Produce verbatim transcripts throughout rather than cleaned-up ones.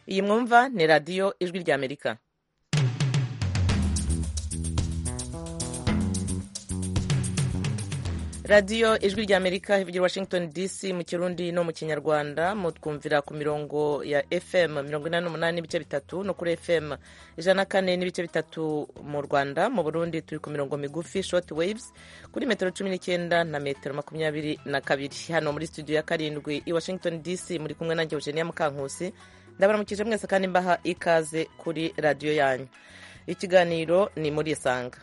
iyi mwumva ni radiyo ijwi ry'Amerika. radiyo ijwi ry'Amerika ivugira Washington D C mu kirundi no mu kinyarwanda, mutwumvira ku mirongo ya F M mirongo inani n'umunani n'ibice bitatu no kuri F M ijana na kane n'ibice bitatu mu Rwanda. Mu Burundi turi ku mirongo migufi short waves kuri metero cumi n'icyenda na metero makumyabiri na kabiri. Hano muri studio ya karindwi i Washington D C muri kumwe nanjye Eugenia Mukankusi. Ndabaramukije mwese kandi mbaha ikaze kuri radiyo yanyu. Ikiganiro ni muri Isanga.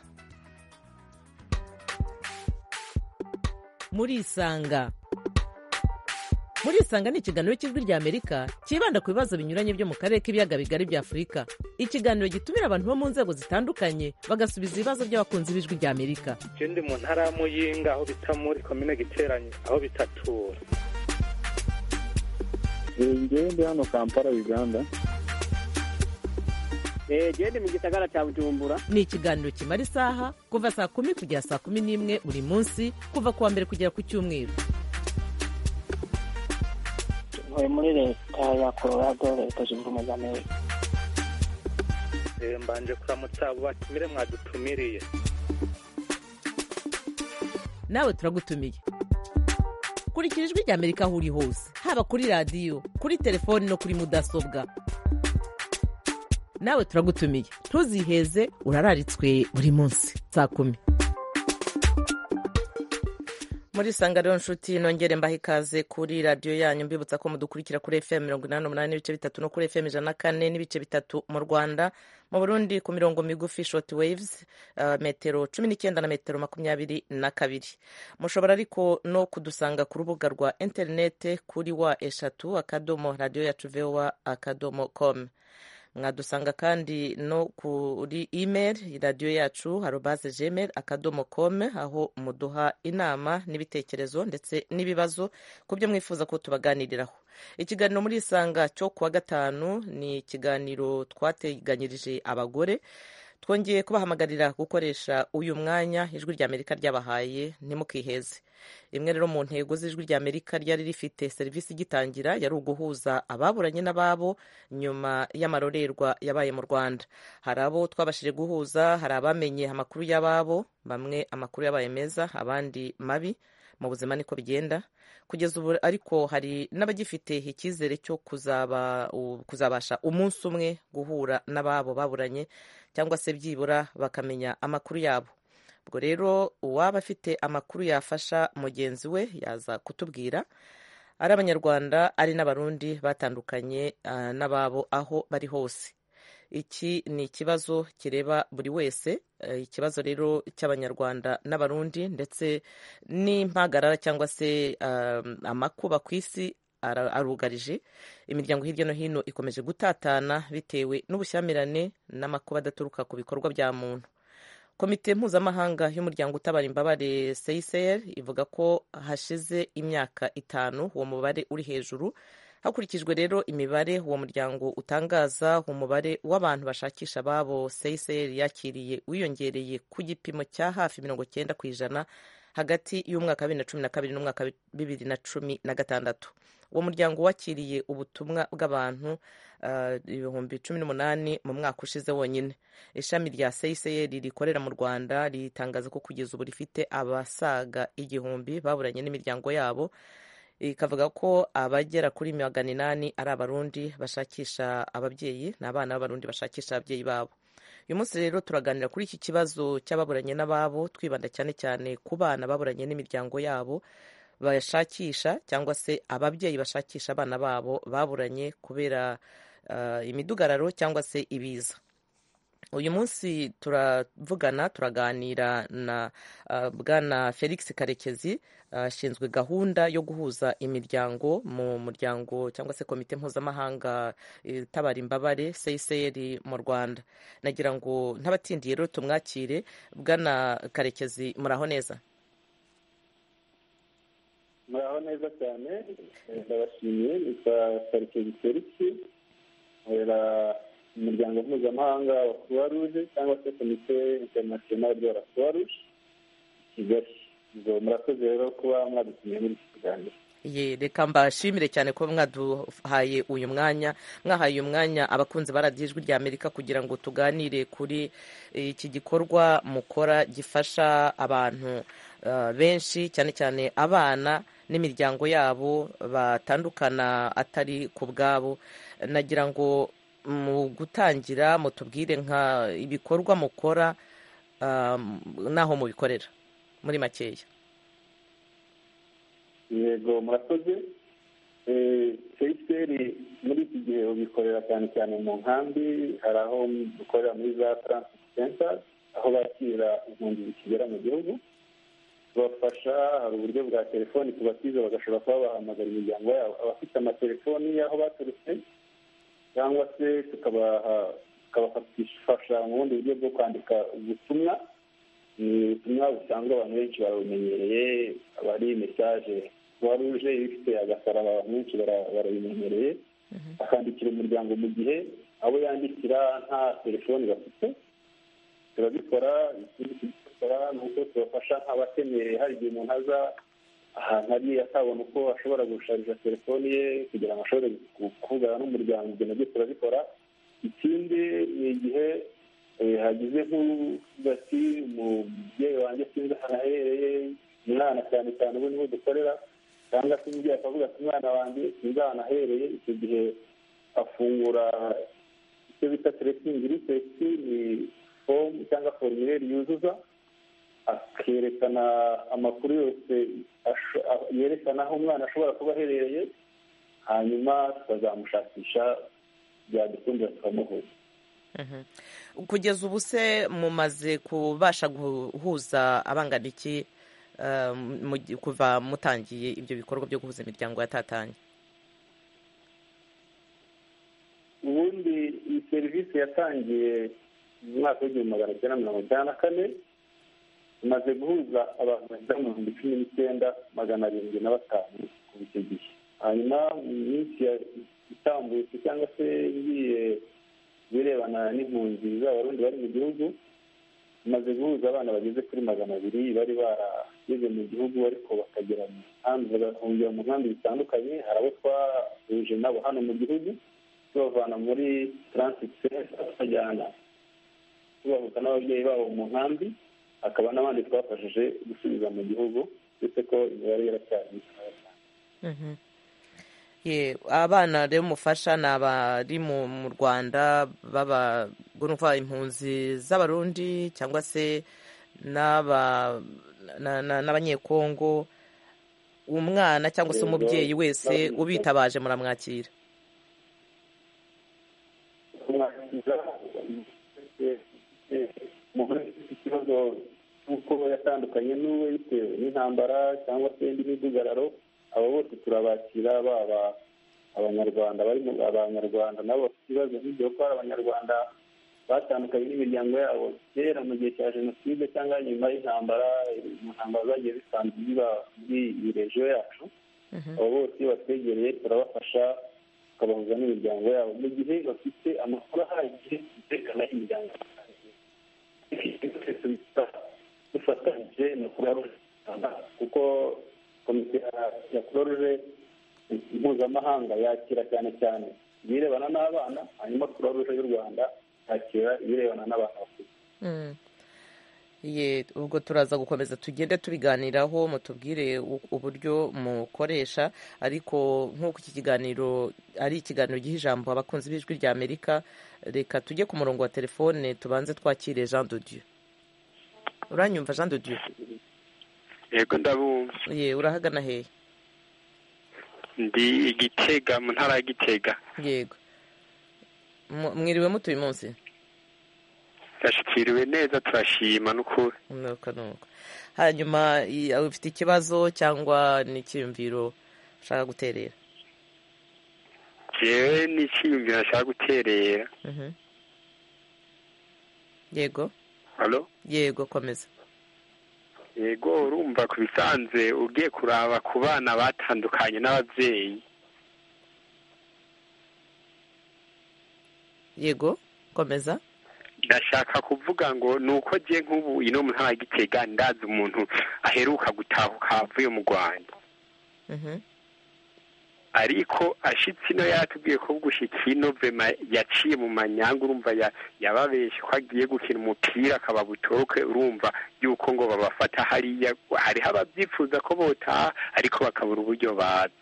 muri Isanga muri Isanga ni ikiganiro cy'ijwi ry'Amerika kibanda ku bibazo binyuranye byo mu karere k'ibiyaga bigari bya Afurika. Ikiganiro gitumira abantu bo mu nzego zitandukanye bagasubiza ibibazo by'abakunzi b'ijwi ry'Amerika. Je ndi mu ntara ya Muyinga aho bita muri komine Giteranyi aho bitatura. Ngewe ndi hano Kampala Uganda. Gende mu gisagara cya Bujumbura. Ni ikiganiro kimara isaha kuva saa kumi kugera saa kumi n'imwe buri munsi kuva kuwa mbere kugera ku cyumweru. Ntuye muri leta ya Colorado, leta zunze ubumwe za Amerika. Mbanje kuramutsa abo batumire mwadutumiriye. Nawe turagutumiye. Kurikira ijwi ry'Amerika aho uri hose, haba kuri radiyo, kuri telefoni no kuri mudasobwa. Nawe turagutumiye, ntuziheze, urararitswe buri munsi saa kumi. muri Isanga rero nshuti, nongere mbaha ikaze kuri radiyo yanyu, mbibutsa ko mudukurikira kuri F M mirongo inani n'umunani n'ibice bitatu no kuri F M ijana na kane n'ibice bitatu mu Rwanda. Mu Burundi ku mirongo migufi short waves uh, metero cumi n'icyenda na metero makumyabiri na kabiri. Mushobora ariko no kudusanga ku rubuga rwa interinete kuri wa eshatu akadomo radiyo yacu voa akadomo com. Mwadusanga kandi no kuri email radiyo yacu arobase gmail akadomo com, aho muduha inama n'ibitekerezo ndetse n'ibibazo ku byo mwifuza ko tubaganiriraho. Ikiganiro muri Isanga cyo kuwa gatanu ni ikiganiro twateganyirije abagore. Twongeye kubahamagarira gukoresha uyu mwanya ijwi ry'Amerika ryabahaye, ntimukiheze. Imwe rero mu ntego z'ijwi ry'Amerika ryari rifite serivisi igitangira yari uguhuza ababuranye n'ababo nyuma y'amarorerwa yabaye mu Rwanda. Hari abo twabashije guhuza, hari abamenye amakuru y'ababo, bamwe amakuru yabaye meza abandi mabi. Mu buzima niko bigenda kugeza ubu, ariko hari n'abagifite icyizere cyo kuzaba kuzabasha umunsi umwe guhura n'ababo baburanye cyangwa se byibura bakamenya amakuru yabo. Ubwo rero uwaba afite amakuru yafasha mugenzi we yaza kutubwira. Ari Abanyarwanda ari n'Abarundi batandukanye uh, n'ababo aho bari hose. Iki ni ikibazo kireba buri wese, uh, ikibazo rero cy'Abanyarwanda n'Abarundi ndetse n'impagarara cyangwa se uh, amakuba ku isi arugarije. Imiryango hirya no hino ikomeje gutatana bitewe n'ubushyamirane n'amakuba adaturuka ku bikorwa bya muntu. Komite mpuzamahanga y'umuryango utabara imbabare C I C R ivuga ko hashize imyaka itanu uwo mubare uri hejuru. Hakurikijwe rero imibare uwo muryango utangaza, umubare w'abantu bashakisha ababo C I C R yakiriye wiyongereye ku gipimo cya hafi mirongo cyenda ku ijana hagati y'umwaka wa bibiri na cumi na kabiri n'umwaka wa bibiri na cumi na gatandatu. Uwo muryango wakiriye ubutumwa bw'abantu uh, ibihumbi cumi n'umunani mu mwaka ushize wonyine. Ishami rya C I C R rikorera mu Rwanda ritangaza ko kugeza ubu rifite abasaga igihumbi baburanye n'imiryango yabo. Ikavuga ko abagera kuri magana inani ari Abarundi bashakisha ababyeyi n'abana b'Abarundi bashakisha ababyeyi babo. Uyu munsi rero turaganira kuri iki kibazo cy'ababuranye n'ababo, twibanda cyane cyane ku bana baburanye n'imiryango yabo bashakisha cyangwa se ababyeyi bashakisha abana babo baburanye kubera uh, imidugararo cyangwa se ibiza. Uyu munsi turavugana turaganira na uh, bwana Felix Karekezi ashinzwe uh, gahunda yo guhuza imiryango mu muryango cyangwa se komite mpuzamahanga itabara imbabare C I C R mu Rwanda. Nagira ngo ntabatindiye rero tumwakire. Bwana Karekezi, muraho neza? Muraho neza cyane, ndabashimiye. Nitwa Karekezi Felix, nkorera umuryango mpuzamahanga wa Croix Rouge cyangwa se komite internationale de la Croix Rouge Kigali. Ngo murakoze rero kuba mwadutumiye muri iki kiganiro. ye reka mbashimire cyane ko mwaduhaye uyu mwanya mwahaye uyu mwanya abakunzi ba radiyo ijwi rya amerika kugira ngo tuganire kuri iki gikorwa mukora gifasha abantu benshi cyane cyane abana n'imiryango yabo batandukana atari ku bwabo. Nagira ngo mu gutangira mutubwire nka ibikorwa mukora n'aho mubikorera muri makeya. Yego murakoze. Seyiseri muri iki gihe ubikorera cyane cyane mu nkambi, hari aho dukorera muri za transit center aho bakira impunzi zikigera mu gihugu, tubafasha. Hari uburyo bwa telefoni tubatiza bagashobora kuba bahamagara imiryango yabo, abafite amatelefoni y'aho baturutse, cyangwa se tukabafasha mu bundi buryo bwo kwandika ubutumwa. Ni ubutumwa busanzwe abantu benshi barabumenyereye, aba ari mesaje kuba ruje ifite agasaraba, abantu benshi barabimenyereye. Akandikira umuryango mu gihe abo yandikira nta telefoni bafite, turabikora. Ikindi tubikora ni uko tubafasha nk'abakeneye, hari igihe umuntu aza ahantu ari atabona uko ashobora gusharija telefoni ye kugira ngo ashobore kuvugana n'umuryango, ibyo nabyo turabikora. Ikindi ni igihe hagize nk'ubati umubyeyi wanjye sinzi ahantu aherereye, umwana cyane cyane ubu niho dukorera, cyangwa se umubyeyi akavuga ati umwana wanjye sinzi ahantu ahereye, icyo gihe afungura icyo bita teresingi riseti, ni fomu cyangwa forumire yuzuza, akerekana amakuru yose yerekana aho umwana ashobora kuba aherereye, hanyuma tukazamushakisha, byadukundira tukamuhuza. Kugeza ubu se mumaze kubasha guhuza abangana iki kuva mutangiye ibyo bikorwa byo guhuza imiryango yatatanye? Ubundi iyi serivisi yatangiye mu mwaka w'igihumbi magana cyenda mirongo icyenda na kane, imaze guhuza abantu bagera mu bihumbi cumi n'icyenda magana arindwi na batanu kuva icyo gihe. Hanyuma mu minsi itambutse cyangwa se igiye birebana n'impunzi z'abarundi bari mu gihugu, imaze guhuza abana bageze kuri magana abiri bari barageze mu gihugu ariko bakagera mu nkambi, bagahungira mu nkambi zitandukanye. Hari abo twahuje nabo hano mu gihugu, tubavana muri transit center tubajyana tubahuza n'ababyeyi babo mu nkambi, hakaba n'abandi twafashije gusubiza mu gihugu, ndetse ko imibare yaracyari mikeya cyane. Abana rero mufasha ni abari mu Rwanda baba bumva impunzi z'abarundi cyangwa se n'abanyekongo? Umwana cyangwa se umubyeyi wese ubitabaje muramwakira? Ikibazo cy'uko yatandukanye n'uwe bitewe n'intambara cyangwa se indi midugararo, abo bose turabakira, baba abanyarwanda bari mu abanyarwanda nabo bafite ibibazo nk'ibyo, ko hari abanyarwanda batandukanye n'imiryango yabo kera mu gihe cya jenoside cyangwa nyuma y'intambara, mu ntambara zagiye zisanzwe ziba muri iyi regiyo yacu. Abo bose iyo batwegereye turabafasha, tukabahuza n'imiryango yabo mu gihe bafite amakuru ahagije yerekana imiryango dufatanyije na Croix Rouge, kuko komite ya Croix Rouge mpuzamahanga yakira cyane cyane ibirebana n'abana, hanyuma Croix Rouge y'u Rwanda yakira ibirebana n'abantu bakuru. Ubwo turaza gukomeza tugende tubiganiraho, mutubwire uburyo mukoresha, ariko nk'uko iki kiganiro ari ikiganiro giha ijambo abakunzi b'ijwi rya Amerika, reka tujye ku murongo wa telefone tubanze twakire Jean de Dieu. Uranyumva Jean de Dieu? Yego ndabumva. Ye, urahagana hehe? Ndi Igitega, mu ntara ya Gitega. Yego. Mwiriwe mutuye munsi? Turashikiriwe neza, turashima n'ukuri. Nuko nuko. Hanyuma ufite ikibazo cyangwa n'icyiyumviro ushaka guterera? Jewe n'icyiyumviro nashaka guterera. Mhm. Yego. Allo? Yego, komeza. Yego, urumva ku bisanzwe ugiye kuraba ku bana batandukanye n'ababyeyi. Yego, komeza. Ndashaka kuvuga ngo nuko je nk'ubu ino mu ntara Gitega ndazi umuntu aheruka gutahuka avuye mu Rwanda. Mhm. ariko ashitse ino yatubwiye ko gushika ino vema yaciye mu manyanga urumva yababeshe ko agiye gukina umupira akaba butoroke urumva yuko ngo babafata hariya hariho ababyifuza ko botaha ariko bakabura uburyo baza.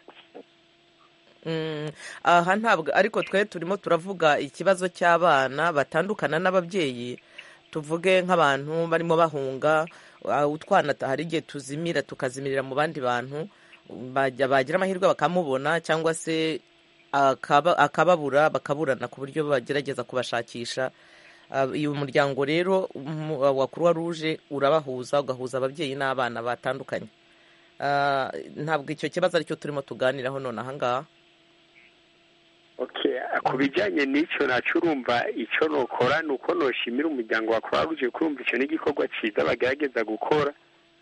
aha ntabwo ariko twe turimo turavuga ikibazo cy'abana batandukana n'ababyeyi, tuvuge nk'abantu barimo bahunga utwana hari igihe tuzimira tukazimirira mu bandi bantu bagira amahirwe bakamubona cyangwa se akababura bakaburana ku buryo bagerageza kubashakisha. uyu muryango rero wa Croix Rouge urabahuza ugahuza ababyeyi n'abana batandukanye. ntabwo icyo kibazo aricyo turimo tuganiraho none aha ngaha. Okay, ku bijyanye n'icyo nacyo urumva icyo nokora ni uko noshimira umuryango wa Croix Rouge kurumva icyo n'igikorwa cyiza bagerageza gukora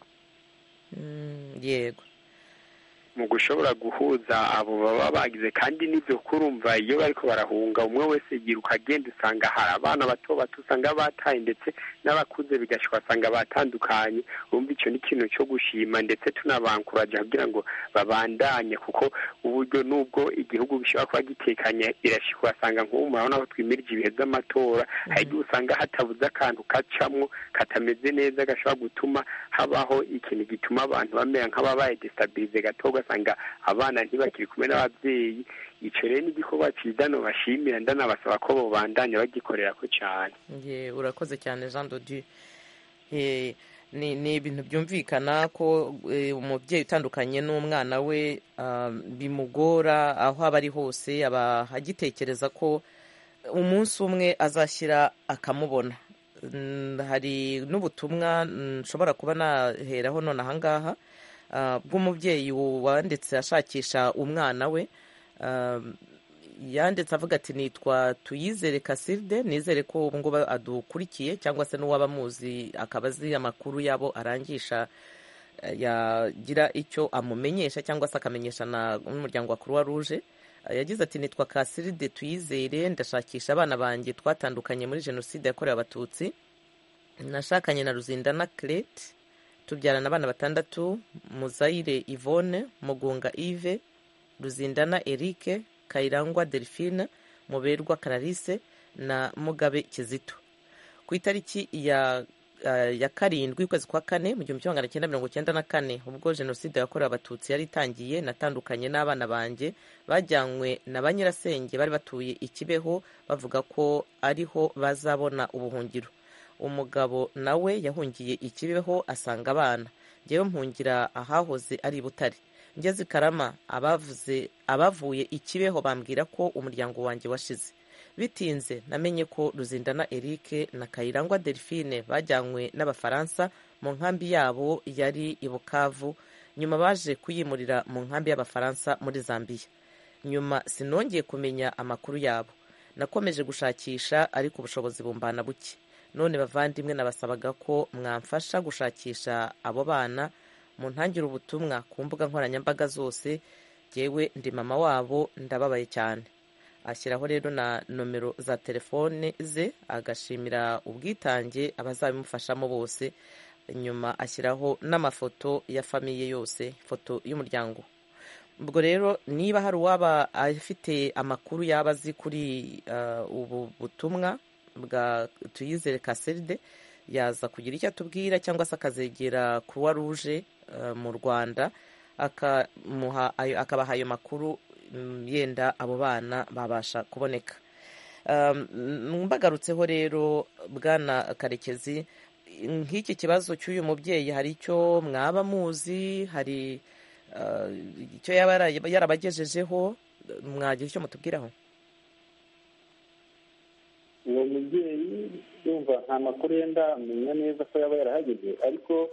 yego mu gushobora guhuza abo baba bagize, kandi n'ibyo kurumva iyo bariko barahunga umwe wese yiruka agenda usanga hari abana bato bato usanga bataye ndetse n'abakuze bigashika asanga batandukanye. urumva icyo ni ikintu cyo gushima ndetse tunabankuraje kugira ngo babandanye, kuko uburyo nubwo igihugu gishobora kuba gitekanye irashika asanga nk'ubu murabona aho twimirije ibihe by'amatora hari igihe usanga hatabuze akantu kacamwo katameze neza gashobora gutuma habaho ikintu gituma abantu bamera nk'ababaye destabilize gato ugasanga abana ntibakiri kumwe n'ababyeyi. icyo rero ni igikorwa cyiza nobashimira ndanabasaba ko bobandanya bagikorera ko cyane. urakoze cyane Jean de Dieu. ni ibintu byumvikana ko umubyeyi utandukanye n'umwana we bimugora aho aba ari hose, aba agitekereza ko umunsi umwe azashyira akamubona. hari n'ubutumwa nshobora kuba naheraho none aha ngaha bw'umubyeyi wanditse ashakisha umwana we. yanditse avuga ati nitwa Tuyizere Kasirde, nizere ko ubu ngubu adukurikiye cyangwa se n'uwaba amuzi akaba azi amakuru yabo arangisha yagira icyo amumenyesha cyangwa se akamenyesha n'umuryango wa Croix Rouge. yagize ati nitwa Kasirde Tuyizere, ndashakisha abana banjye twatandukanye muri jenoside yakorewe abatutsi. nashakanye na Ruzindana Claire, tubyarana abana batandatu: Muzayire Yvonne, Mugunga Yves, Ruzindana Eric, Kayirangwa Delphine, Muberwa Clarisse na Mugabe Kizito. ku itariki ya ya karindwi ukwezi kwa kane mu gihumbi kimwe magana cyenda mirongo cyenda na kane ubwo jenoside yakorewe abatutsi yari itangiye, natandukanye n'abana banjye bajyanywe na ba nyirasenge bari batuye i Kibeho bavuga ko ariho bazabona ubuhungiro. umugabo nawe yahungiye i Kibeho asanga abana, njyewe mpungira ahahoze ari Butare. ngeze Karama abavuze abavuye i Kibeho bambwira ko umuryango wanjye washize. bitinze namenye ko Ruzindana Eric na Kayirangwa Delphine bajyanywe n'abafaransa mu nkambi yabo yari i Bukavu, nyuma baje kuyimurira mu nkambi y'abafaransa muri Zambia. nyuma sinongeye kumenya amakuru yabo. nakomeje gushakisha ariko ubushobozi bumbana buke. none bavandimwe, nabasabaga ko mwamfasha gushakisha abo bana, mu ntangire ubutumwa ku mbuga nkoranyambaga zose. Jyewe ndi mama wabo, ndababaye cyane. ashyiraho rero na nomero za telefone ze, agashimira ubwitange abazabimufashamo bose. nyuma ashyiraho n'amafoto ya famiye yose, foto y'umuryango. ubwo rero niba hari uwaba afite amakuru yaba azi kuri ubu butumwa bwa Tuyizere Kasirde, yaza kugira icyo atubwira cyangwa se akazegera Croix Rouge mu Rwanda akabaha ayo makuru, yenda abo bana babasha kuboneka. mbagarutseho rero Bwana Karekezi, nk'iki kibazo cy'uyu mubyeyi hari icyo mwaba muzi, hari icyo yaba yarabagejejeho, mwagira icyo mutubwiraho? uwo mubyeyi yumva nta makuru yenda amenya neza ko yaba yarahageze, ariko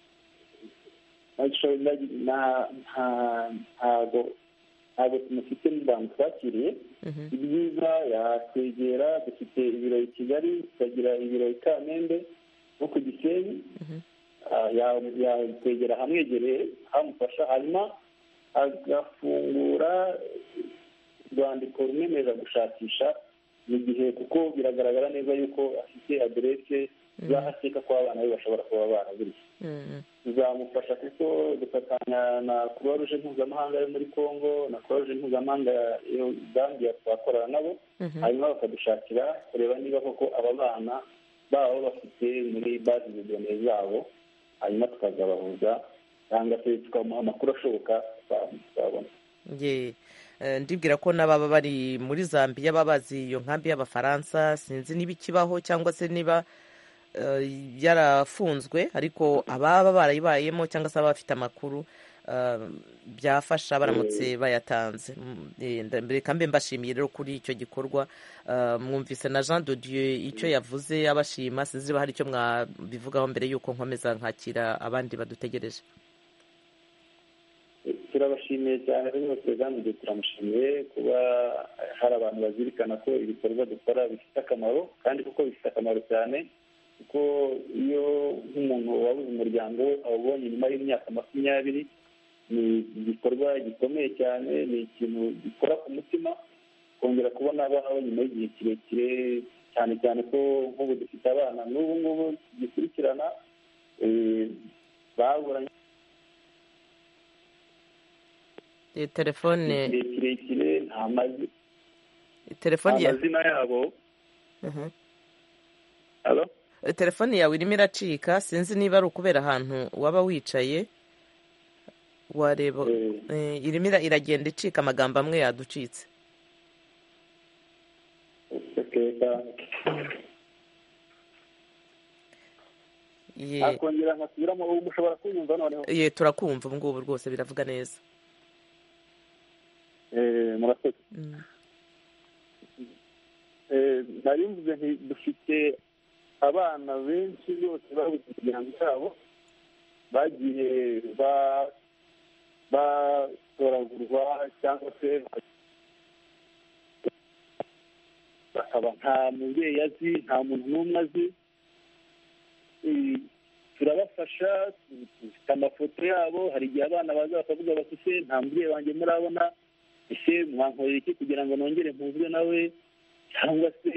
ntabwo ntabwo tumufite n'abantu twakiriye. ibyiza yakwegera, dufite ibiro i Kigali, tukagira ibiro i Kamembe no ku Gisenyi. yakwegera hamwegereye hamufasha, hanyuma agafungura urwandiko rumwemerera gushakisha mu gihe kuko biragaragara neza yuko afite aderese z'ahakeka ko abana be bashobora kuba baraburiye. tuzamufasha kuko dufatanya na croix rouge mpuzamahanga yo muri congo na croix rouge mpuzamahanga yo zambia twakorana nabo hanyuma bakadushakira kureba niba koko aba bana baba bafite muri base de données zabo hanyuma tukazabahuza cyangwa se tukamuha amakuru ashoboka twabona. Ndibwira ko n'ababa bari muri Zambia babazi iyo nkambi y'Abafaransa sinzi niba ikibaho cyangwa se niba yarafunzwe, ariko ababa barayibayemo cyangwa se ababa bafite amakuru byafasha baramutse bayatanze. Reka mbe mbashimiye rero kuri icyo gikorwa. Mwumvise na Jean de Dieu icyo yavuze abashima, sinzi niba hari icyo mwabivugaho mbere y'uko nkomeza nkakira abandi badutegereje. turabashimiye cyane rwose kandi turamushimiye kuba hari abantu bazirikana ko ibikorwa dukora bifite akamaro, kandi kuko bifite akamaro cyane, kuko iyo nk'umuntu wabuze umuryango awubonye nyuma y'imyaka makumyabiri ni igikorwa gikomeye cyane, ni ikintu gikora ku mutima kongera kubona abawe nyuma y'igihe kirekire, cyane cyane ko nk'ubu dufite abana n'ubu ngubu gikurikirana baburanye telefone kirekire nta mazi telefone ya amazina yabo. Alo, telefone yawe irimo iracika, sinzi niba ari ukubera ahantu waba wicaye wareba. Irimo iragenda icika, amagambo amwe yaducitse. akongera nkasubiramo ubu mushobora kunyumva noneho? Ye, turakumva ubu ngubu rwose biravuga neza. murakoze. nari mvuze nti dufite abana benshi bose babuze imiryango yabo, bagiye batoragurwa cyangwa se bakaba nta mubyeyi azi, nta muntu n'umwe azi. turabafasha, dufite amafoto yabo. hari igihe abana baza bakavuga bati se nta mubyeyi wanjye murabona, ese mwankorera iki kugira ngo nongere mpuzwe nawe, cyangwa se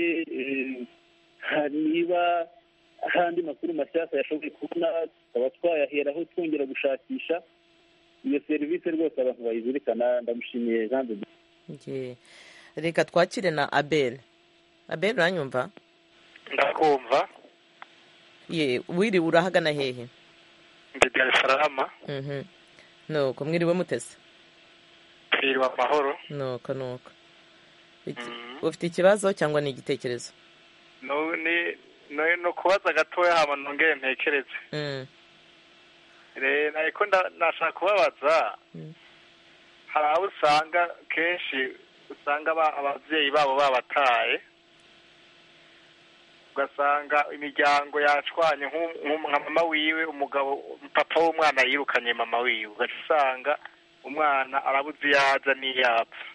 niba hari andi makuru mashyashya yashoboye kubona tukaba twayaheraho twongera gushakisha. iyo serivisi rwose abantu bayizirikana. ndamushimiye Jean de Dieu. Reka twakire na Abel. Abel, uranyumva? ndakumva. Ye, wiri urahagana hehe? Ndi Dar es Salaam. Mhm. Nuko mwiriwe mutese? Twiriwe amahoro. Nuko nuko. Ufite ikibazo cyangwa ni igitekerezo? No ni no no kubaza gatoya hama nongere ntekereze. Mhm. Re nariko nashaka kubabaza. Mhm. Hari aho usanga kenshi usanga abavyeyi babo babataye, ugasanga imiryango yacwanye nka mama wiwe, umugabo papa w'umwana yirukanye mama wiwe, ugasanga umwana arabuze yaza n'iyapfa.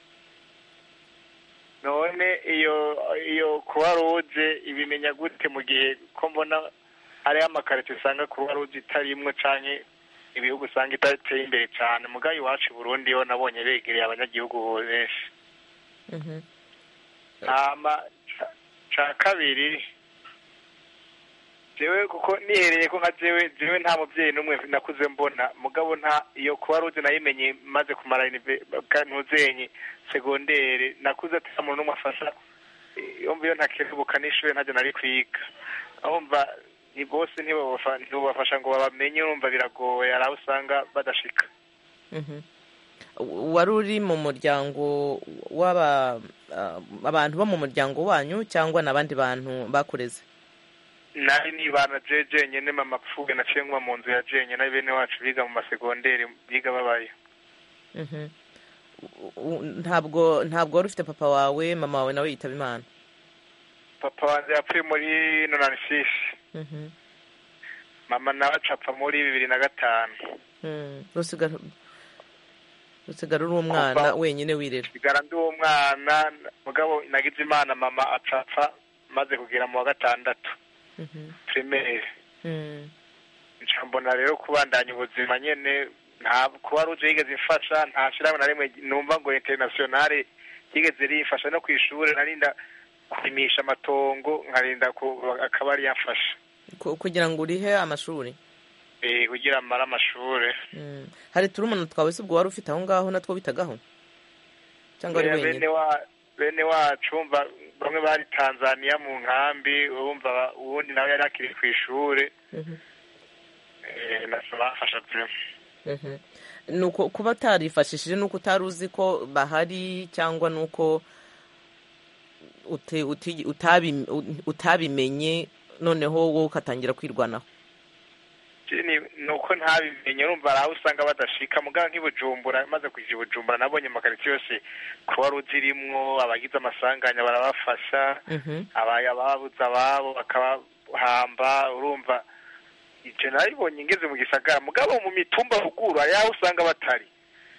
none iyo iyo Croix Rouge ibimenya gute mu gihe ko mbona hari amakarito usanga Croix Rouge itarimwe canke ibihugu usanga itateye imbere cyane, mugayo iwacu Burundi yo nabonye begereye abanyagihugu benshi. Mhm. Hama ca kabiri, jewe kuko nihereye ko nka jewe jewe nta mubyeyi n'umwe nakuze mbona, mugabo nta iyo Croix Rouge nayimenye maze kumara ntuzenye segondere, nakuze ati umuntu n'umwe afasha. Yumva iyo ntakebuka n'ishure ntajya nari kwiga, ahumva ni bose ntibabafasha ngo babamenye, urumva biragoye, hari aho usanga badashika. Mhm. Wari uri mu muryango w'aba abantu bo mu muryango wanyu cyangwa n'abandi bantu bakureze? Nari nibana jeje nyene mama apfuye, naciye nkuba mu nzu ya jenye na bene wacu biga mu masegonderi biga babaye. Mhm. Ntabwo ntabwo wari ufite papa wawe, mama wawe nawe yitaba Imana? Papa wanjye yapfuye muri nonanisishi. Mhm. Mama nawe acapfa muri bibiri na gatanu. Mhm. Rusigara rusigara uri umwana wenyine wirera? Sigara ndi umwana, mugabo nagize Imana mama acapfa maze kugera mu wa gatandatu. Mhm. Primaire. Mhm. Ncambona rero kubandanya ubuzima nyene, nta Croix Rouge yigeze ifasha, nta shirahamwe na rimwe numva ngo internationale yigeze rifasha. no kwishuri narinda kurimisha amatongo nkarinda akaba ari yamfasha kugira ngo urihe amashuri eh kugira amara amashuri. Hari turumuna twawe se ubwo wari ufite aho ngaho natwo bitagaho cyangwa ari wenyine? Bene wa bene wacu umva bamwe bari Tanzania mu nkambi, urumva ubundi nawe yari akiri ku ishure. Eh nasabafasha pe. Nuko kuba tarifashishije nuko utaruzi ko bahari cyangwa nuko utabi utabimenye noneho wowe ukatangira kwirwanaho? Ni nuko ntabimenye, urumva araho usanga badashika muganga nk'ibujumbura, maze kujya ibujumbura nabonye makariti yose kuba ruzirimwo abagize amasanganya barabafasha, abaye ababuze ababo bakabahamba, urumva icyo naribonye ngeze mu gisagara mugabo mu mitumba ruguru ayaho usanga batari.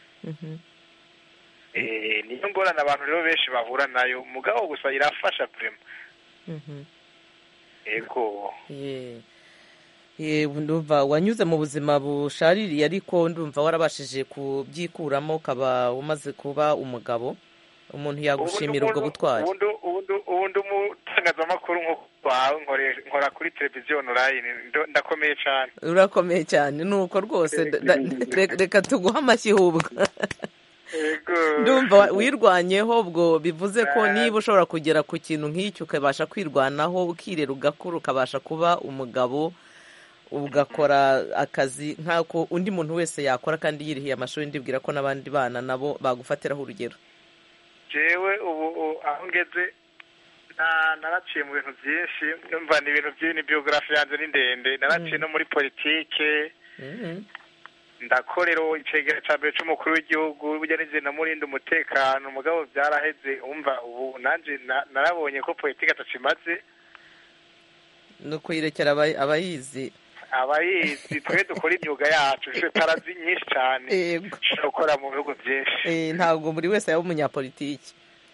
Eh niyo ngorana abantu rero benshi bahura nayo mugabo gusa irafasha vraiment. Ego. Yeah. Ye ndumva wanyuze mu buzima bushaririye ariko ndumva warabashije kubyikuramo kaba umaze kuba umugabo, umuntu yagushimira ubwo butwari. Ubundi ubundi ubundi umutangazamakuru nko kwawe nkora kuri televiziyo online ndakomeye cyane. Urakomeye cyane nuko rwose reka tuguha amashyi hubwo. Ndumva wirwanyeho ubwo bivuze ko niba ushobora kugera ku kintu nk'icyo ukabasha kwirwanaho ukirera ugakura ukabasha kuba umugabo ugakora akazi nk'ako undi muntu wese yakora kandi yirihiye amashuri, ndibwira ko n'abandi bana nabo bagufatiraho urugero. Jewe ubu aho ngeze naraciye mu bintu byinshi, numva ni ibintu by'ini biography yanze ni ndende, naraciye no muri politike, ndakorera icegera cya mbere cy'umukuru w'igihugu burya n'ije namurinda umutekano mugabo byaraheze, umva ubu nanje narabonye ko politike atacimaze nuko yirekera abayizi abayizi twe dukora imyuga yacu tarazi nyinshi cyane gukora mu bihugu byinshi. Ntabwo buri wese yaba umunyapolitiki.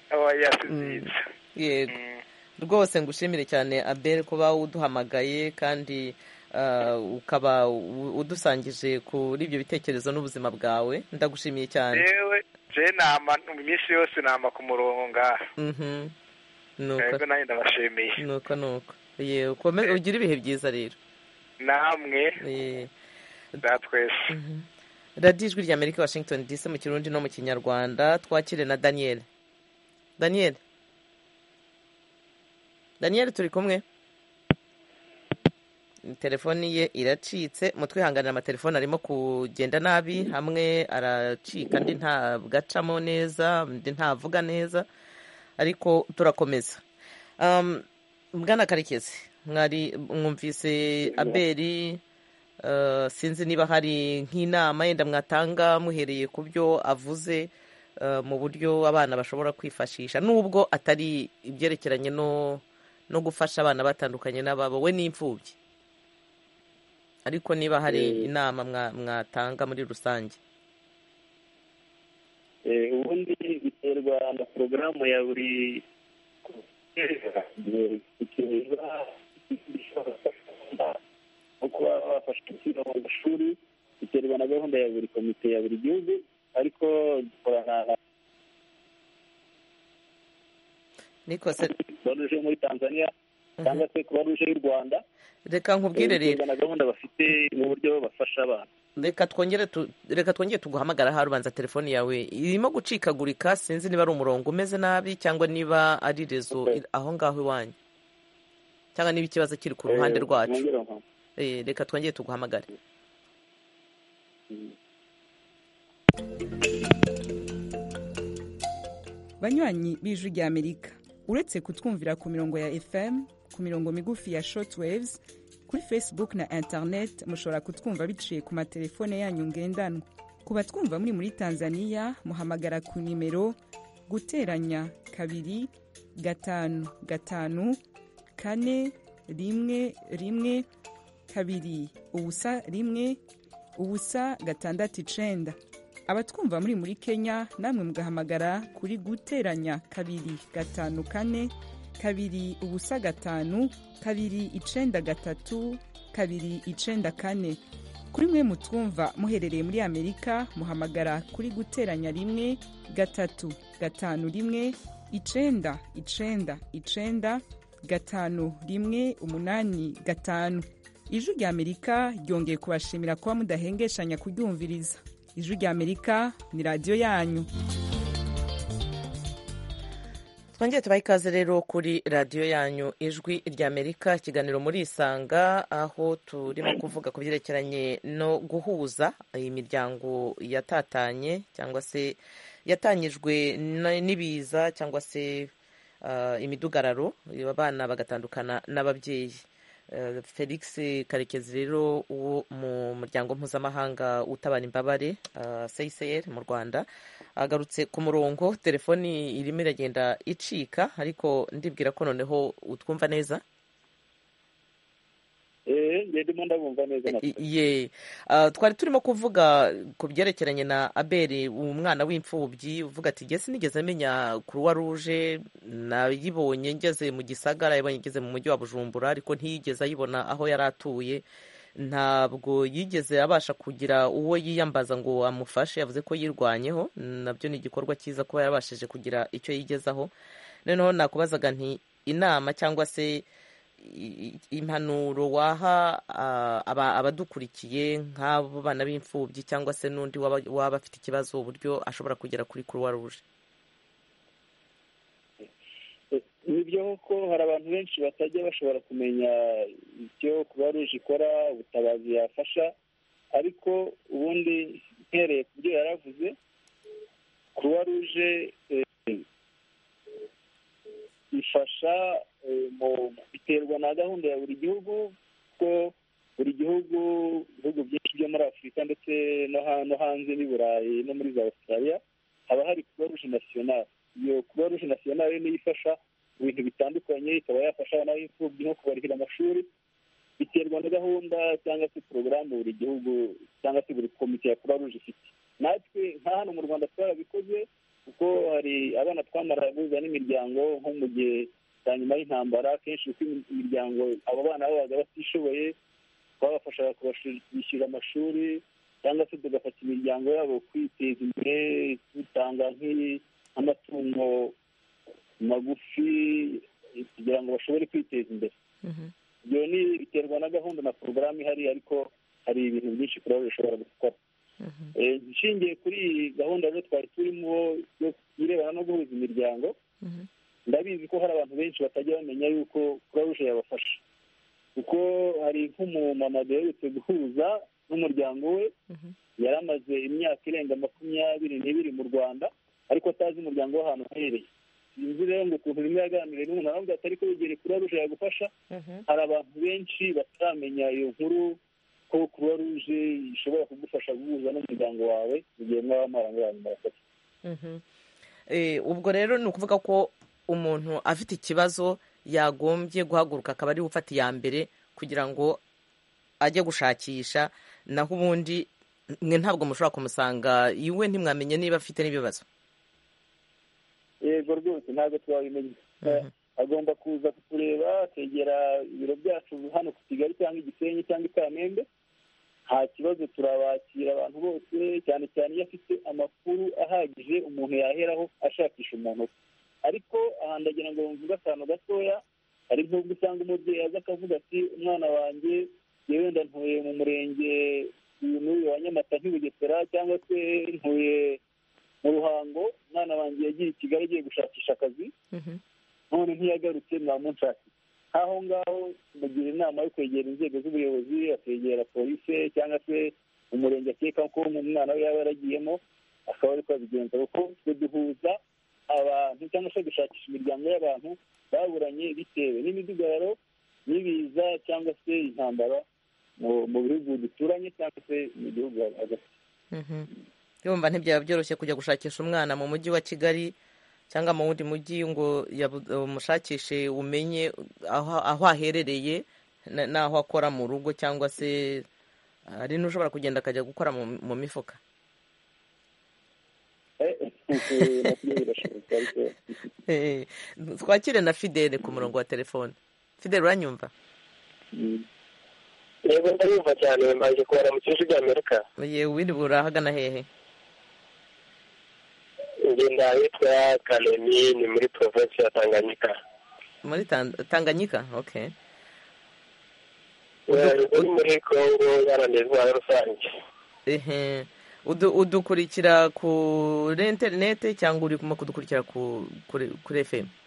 Yego rwose ngushimire cyane Abel kuba uduhamagaye kandi ukaba udusangije kuri ibyo bitekerezo n'ubuzima bwawe, ndagushimiye cyane. Jewe je nama iminsi yose nama ku murongo ngaha. Nuko nayo ndabashimiye. Nuko nuko ye ukomeze ugira ibihe byiza rero. Namwe datwese. Radio Ijwi ry'Amerika Washington D C mu Kirundi no mu Kinyarwanda. Twakire na Daniel. Daniel Daniel turi kumwe? Telefoni ye iracitse, mutwihanganira amatelefone arimo kugenda nabi, hamwe aracika ndi nta gacamo neza, ndi ntavuga neza, ariko turakomeza. Um, Bwana Karekezi, mwari mwumvise Abeli, uh, sinzi niba hari nk'inama yenda mwatanga muhereye ku byo avuze uh, mu buryo abana bashobora kwifashisha nubwo atari ibyerekeranye no no gufasha abana batandukanye n'ababo we n'imfubyi, ariko niba hari inama mwatanga muri rusange. Ubundi biterwa na porogaramu ya buri uko bafasha gushyira mu mashuri, biterwa na gahunda ya buri komite ya buri gihugu, ariko dukorana na Nikose baruje muri Tanzania cyangwa se kubaruje y'u Rwanda. Reka nkubwire rero na gahunda bafite mu buryo bafasha abantu. Reka twongere tu reka twongere tuguhamagara ha rubanza telefoni yawe irimo gucikagurika, sinzi niba ari umurongo umeze nabi cyangwa niba ari rezo aho ngaho iwanyu cyangwa niba ikibazo kiri ku ruhande rwacu. Eh reka twongere tuguhamagare. Banywanyi b'Ijwi ry'Amerika, uretse kutwumvira ku mirongo ya F M, ku mirongo migufi ya shortwaves, kuri Facebook na internet mushobora kutwumva biciye ku matelefone yanyu ngendanwa. Ku batwumva muri muri Tanzania muhamagara ku nimero guteranya kabiri gatanu gatanu kane rimwe rimwe kabiri ubusa rimwe ubusa gatandatu icenda. Abatwumva muri muri Kenya namwe mugahamagara kuri guteranya kabiri gatanu kane kabiri ubusa gatanu kabiri icenda gatatu kabiri icenda kane. Kuri mwe mutwumva muherereye muri Amerika muhamagara kuri guteranya rimwe gatatu gatanu rimwe icenda icenda icenda gatanu rimwe umunani gatanu. ijwi rya amerika ryongeye kubashimira kuba mudahengeshanya kuryumviriza. ijwi rya amerika ni radiyo yanyu. twongeye tubaha ikaze rero kuri radiyo yanyu ijwi rya amerika, ikiganiro muri isanga, aho turimo kuvuga ku byerekeranye no guhuza imiryango yatatanye cyangwa se yatanyijwe n'ibiza cyangwa se uh, imidugararo, abana bagatandukana n'ababyeyi. Uh, Felix Karekezi rero wo mu muryango mpuzamahanga utabara imbabare uh, C I C R mu Rwanda agarutse ku murongo. Telefoni irimo iragenda icika, ariko ndibwira ko noneho utwumva neza. eh ndimo ndabumva neza natwe. Ye uh, twari turimo kuvuga ku byerekeranye na Abeli, umwana w'imfubyi, uvuga ati gese nigeze menya Croix Rouge, nayibonye ngeze mu Gisagara, yabonye ngeze mu mujyi wa Bujumbura, ariko ntiyigeze ayibona aho yari atuye. Ntabwo yigeze abasha kugira uwo yiyambaza ngo amufashe, yavuze ko yirwanyeho. Nabyo ni igikorwa cyiza kuba yarabashije kugira icyo yigezaho. Noneho nakubazaga nti inama cyangwa se impanuro waha abadukurikiye nk'abo bana b'imfubyi cyangwa se n'undi waba afite ikibazo, uburyo ashobora kugera kuri Croix Rouge? nibyo ko hari abantu benshi batajya bashobora kumenya icyo Croix Rouge ikora, ubutabazi yafasha, ariko ubundi mpereye ku byo yaravuze, Croix Rouge ifasha mu biterwa na gahunda ya buri gihugu, ko buri gihugu ibihugu byinshi byo muri Afurika ndetse no hanze n'i Burayi no muri za Australia haba hari Croix Rouge nationale. Iyo Croix Rouge nationale niyo ifasha mu bintu bitandukanye, ikaba yafasha abana b'imfubyi nko kubarihira amashuri, biterwa na gahunda cyangwa se porogaramu buri gihugu cyangwa se buri komite ya Croix Rouge ifite. Natwe nka hano mu Rwanda twarabikoze, kuko hari abana twamara guhuza n'imiryango nko mu gihe cya nyuma y'intambara. Kenshi uko imiryango abo bana babaga batishoboye, twabafashaga kubishyura amashuri cyangwa se tugafasha imiryango yabo kwiteza imbere, dutanga nk'amatungo magufi kugira ngo bashobore kwiteza imbere. Ibyo ni biterwa na gahunda na porogaramu ihari, ariko hari ibintu byinshi Croix Rouge ishobora gukora. Nshingiye kuri iyi gahunda rero twari turimo yo irebana no guhuza imiryango, ndabizi ko hari abantu benshi batajya bamenya yuko Croix Rouge yabafasha, kuko hari nk'umumama duherutse guhuza n'umuryango we, yari amaze imyaka irenga makumyabiri n'ibiri mu Rwanda, ariko atazi umuryango w'ahantu uherereye. Sinzi rero ngo ukuntu rimwe yaganiriye n'umuntu aravuga ati ariko wegere Croix Rouge yagufasha. Hari abantu benshi bataramenya iyo nkuru ko Croix Rouge ishobora kugufasha guhuza n'umuryango wawe mu gihe mwaba mwaranguranye murakoze. Ubwo rero ni ukuvuga ko umuntu afite ikibazo yagombye guhaguruka akaba ari ufata iya mbere kugira ngo ajye gushakisha, naho ubundi mwe ntabwo mushobora kumusanga iwe, ntimwamenye niba afite n'ibibazo. Yego rwose ntabwo twabimenya. Agomba kuza kutureba, akegera ibiro byacu hano ku Kigali cyangwa i Gisenyi cyangwa i Kamembe. Nta kibazo, turabakira abantu bose, cyane cyane iyo afite amakuru ahagije umuntu yaheraho ashakisha umuntu. Ariko aha ndagira ngo mvuge akantu gatoya, hari nk'ubwo usanga umubyeyi aza akavuga ati umwana wanjye yewe wenda ntuye mu murenge n'uyu wa Nyamata nk'i Bugesera, cyangwa se ntuye mu Ruhango, umwana wanjye yagiye i Kigali agiye gushakisha akazi, none ntiyagarutse, mwamunshakira. Aho ngaho mugira inama yo kwegera inzego z'ubuyobozi, akegera polisi cyangwa se umurenge akeka ko umwana we yaba yaragiyemo, akaba ari ko abigenza, kuko twe duhuza abantu cyangwa se gushakisha imiryango y'abantu baburanye bitewe n'imidugararo, n'ibiza cyangwa se intambara mu bihugu duturanye cyangwa se mu gihugu hagati. Yumva ntibyaba byoroshye kujya gushakisha umwana mu mujyi wa Kigali cyangwa mu wundi mujyi ngo umushakishe umenye aho aherereye n'aho akora mu rugo, cyangwa se hari n'ushobora kugenda akajya gukora mu mifuka. Twakire na Fidele ku murongo wa telefone. Fidele, uranyumva? Yego ndabumva cyane, mbaje kubara mu cyiciro cy'Amerika. Yewe windi burahagana hehe? ngenda hitwa Kalemi, ni muri province ya Tanganyika. Muri Tanganyika, okay. Uri muri Kongo yaranezwa rusange. Ehe. Udu udukurikira kuri internet cyangwa uri kuma kudukurikira ku kuri F M?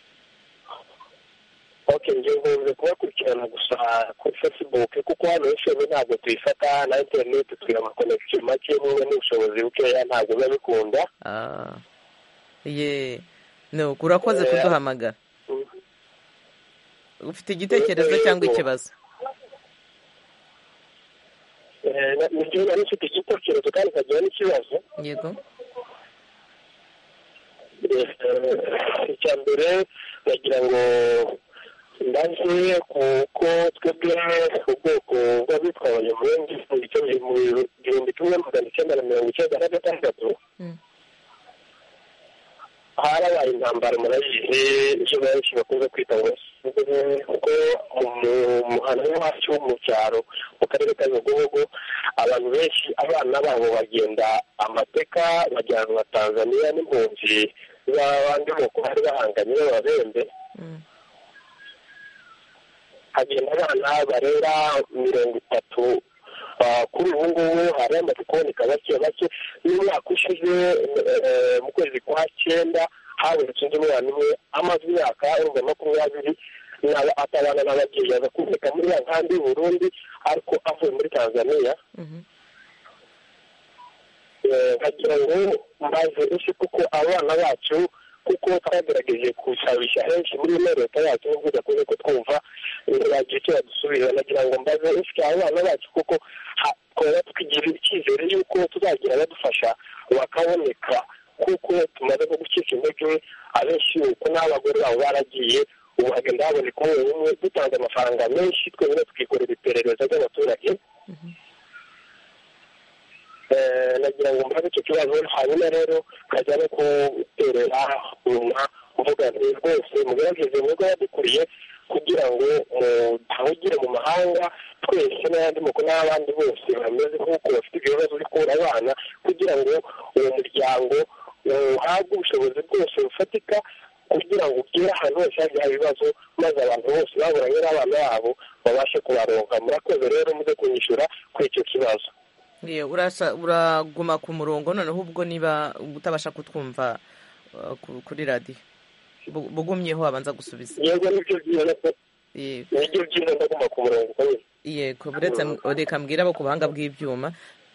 Okay, ngiye ngiye kubakurikirana gusa kuri Facebook kuko hano F M ntabwo tuyifata na internet twira connection make n'ubwo n'ubushobozi bukeya ntabwo biba bikunda. Ah. Ye. No, kurakoze kuduhamagara. Ufite igitekerezo cyangwa ikibazo? Eh, ngiye nari mfite igitekerezo kandi kagira n'ikibazo. Yego. Icya mbere nagira ngo ndaje kuko twebwe ubwoko bw'abitwa abanyamurenge mu gihumbi kimwe magana icyenda na mirongo icyenda na gatandatu harabaye intambara murayizi icyo benshi bakunze kwita ngo kuko umuhana wacu mu cyaro mu karere ka Nyabugogo abantu benshi abana babo bagenda amateka bajyanwa Tanzania n'impunzi n'abandi boko bari bahanganye n'ababembe hagenda abana barera mirongo itatu kuri ubu ngubu hari amaze kuboneka bake bake n'umwaka ushize mu kwezi kwa cyenda habonetse undi mwana umwe amaze imyaka irenga makumyabiri atabana n'ababyeyi aza kuboneka muri ya nkambi y'Uburundi ariko avuye muri Tanzania. Nkagira ngo mbaze ese kuko abana bacu kuko twagerageje kusabisha henshi muri ino leta yacu n'ubwo udakunze kutwumva bagiye icyo badusubirira nagira ngo mbaze ese abana bacu kuko twaba tukigira icyizere y'uko tuzagira abadufasha bakaboneka kuko tumaze no gucika intege abenshi uko n'abagore babo baragiye ubu hagenda haboneka umwe umwe dutanga amafaranga menshi twebwe tukikorera iperereza ry'abaturage. Nagira ngo mbaze icyo kibazo hanyuma rero kajya no guterera umuntu uvuga ngo rwose mugerageze mwebwe abadukuriye kugira ngo mutahugire mu mahanga twese n'abandi moko n'abandi bose bameze nk'uko bafite ibibazo byo kubura abana kugira ngo uwo muryango uhabwe ubushobozi bwose bufatika kugira ngo ugere ahantu hose hari ibibazo maze abantu bose baburanye n'abana babo babashe kubaronka. Murakoze rero muze kunyishyura kuri icyo kibazo. Iyo urasha uraguma ku murongo noneho ubwo niba utabasha kutwumva kuri radio bugumyeho abanza gusubiza. Yego nibyo byiza ko nibyo byiza ndaguma ku murongo kandi yego buretse reka mbwira abo ku buhanga bw'ibyuma.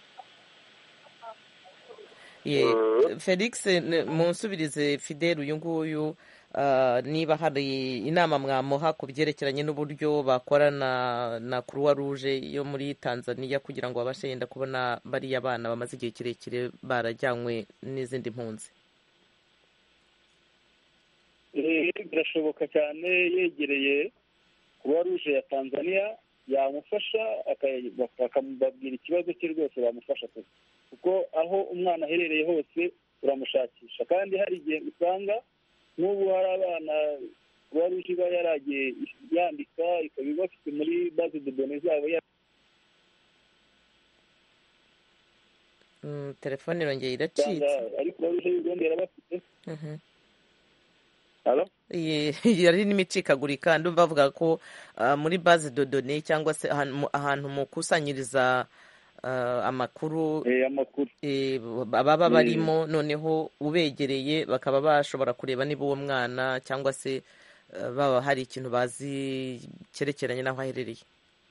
Ye Felix munsubirize Fidel uyu nguyu niba hari inama mwamuha ku byerekeranye n'uburyo bakorana na Croix Rouge yo muri Tanzania kugira ngo babashe yenda kubona bari abana bamaze igihe kirekire barajyanywe n'izindi mpunzi. Birashoboka cyane yegereye Croix Rouge ya Tanzania yamufasha akamubabwira ikibazo cye rwose bamufasha kuko aho umwana aherereye hose uramushakisha kandi hari igihe usanga n'ubu hari abana Croix Rouge iba yaragiye yandika ikaba ibafite muri base de données zabo. Telefone irongeye iracitse ariko Croix Rouge y'Uburundi yarabafite. yari n'imicikagurika ndumva bavuga ko muri base de données cyangwa se ahantu mukusanyiriza amakuru baba barimo noneho ubegereye bakaba bashobora kureba niba uwo mwana cyangwa se baba hari ikintu bazi cyerekeranye n'aho aherereye.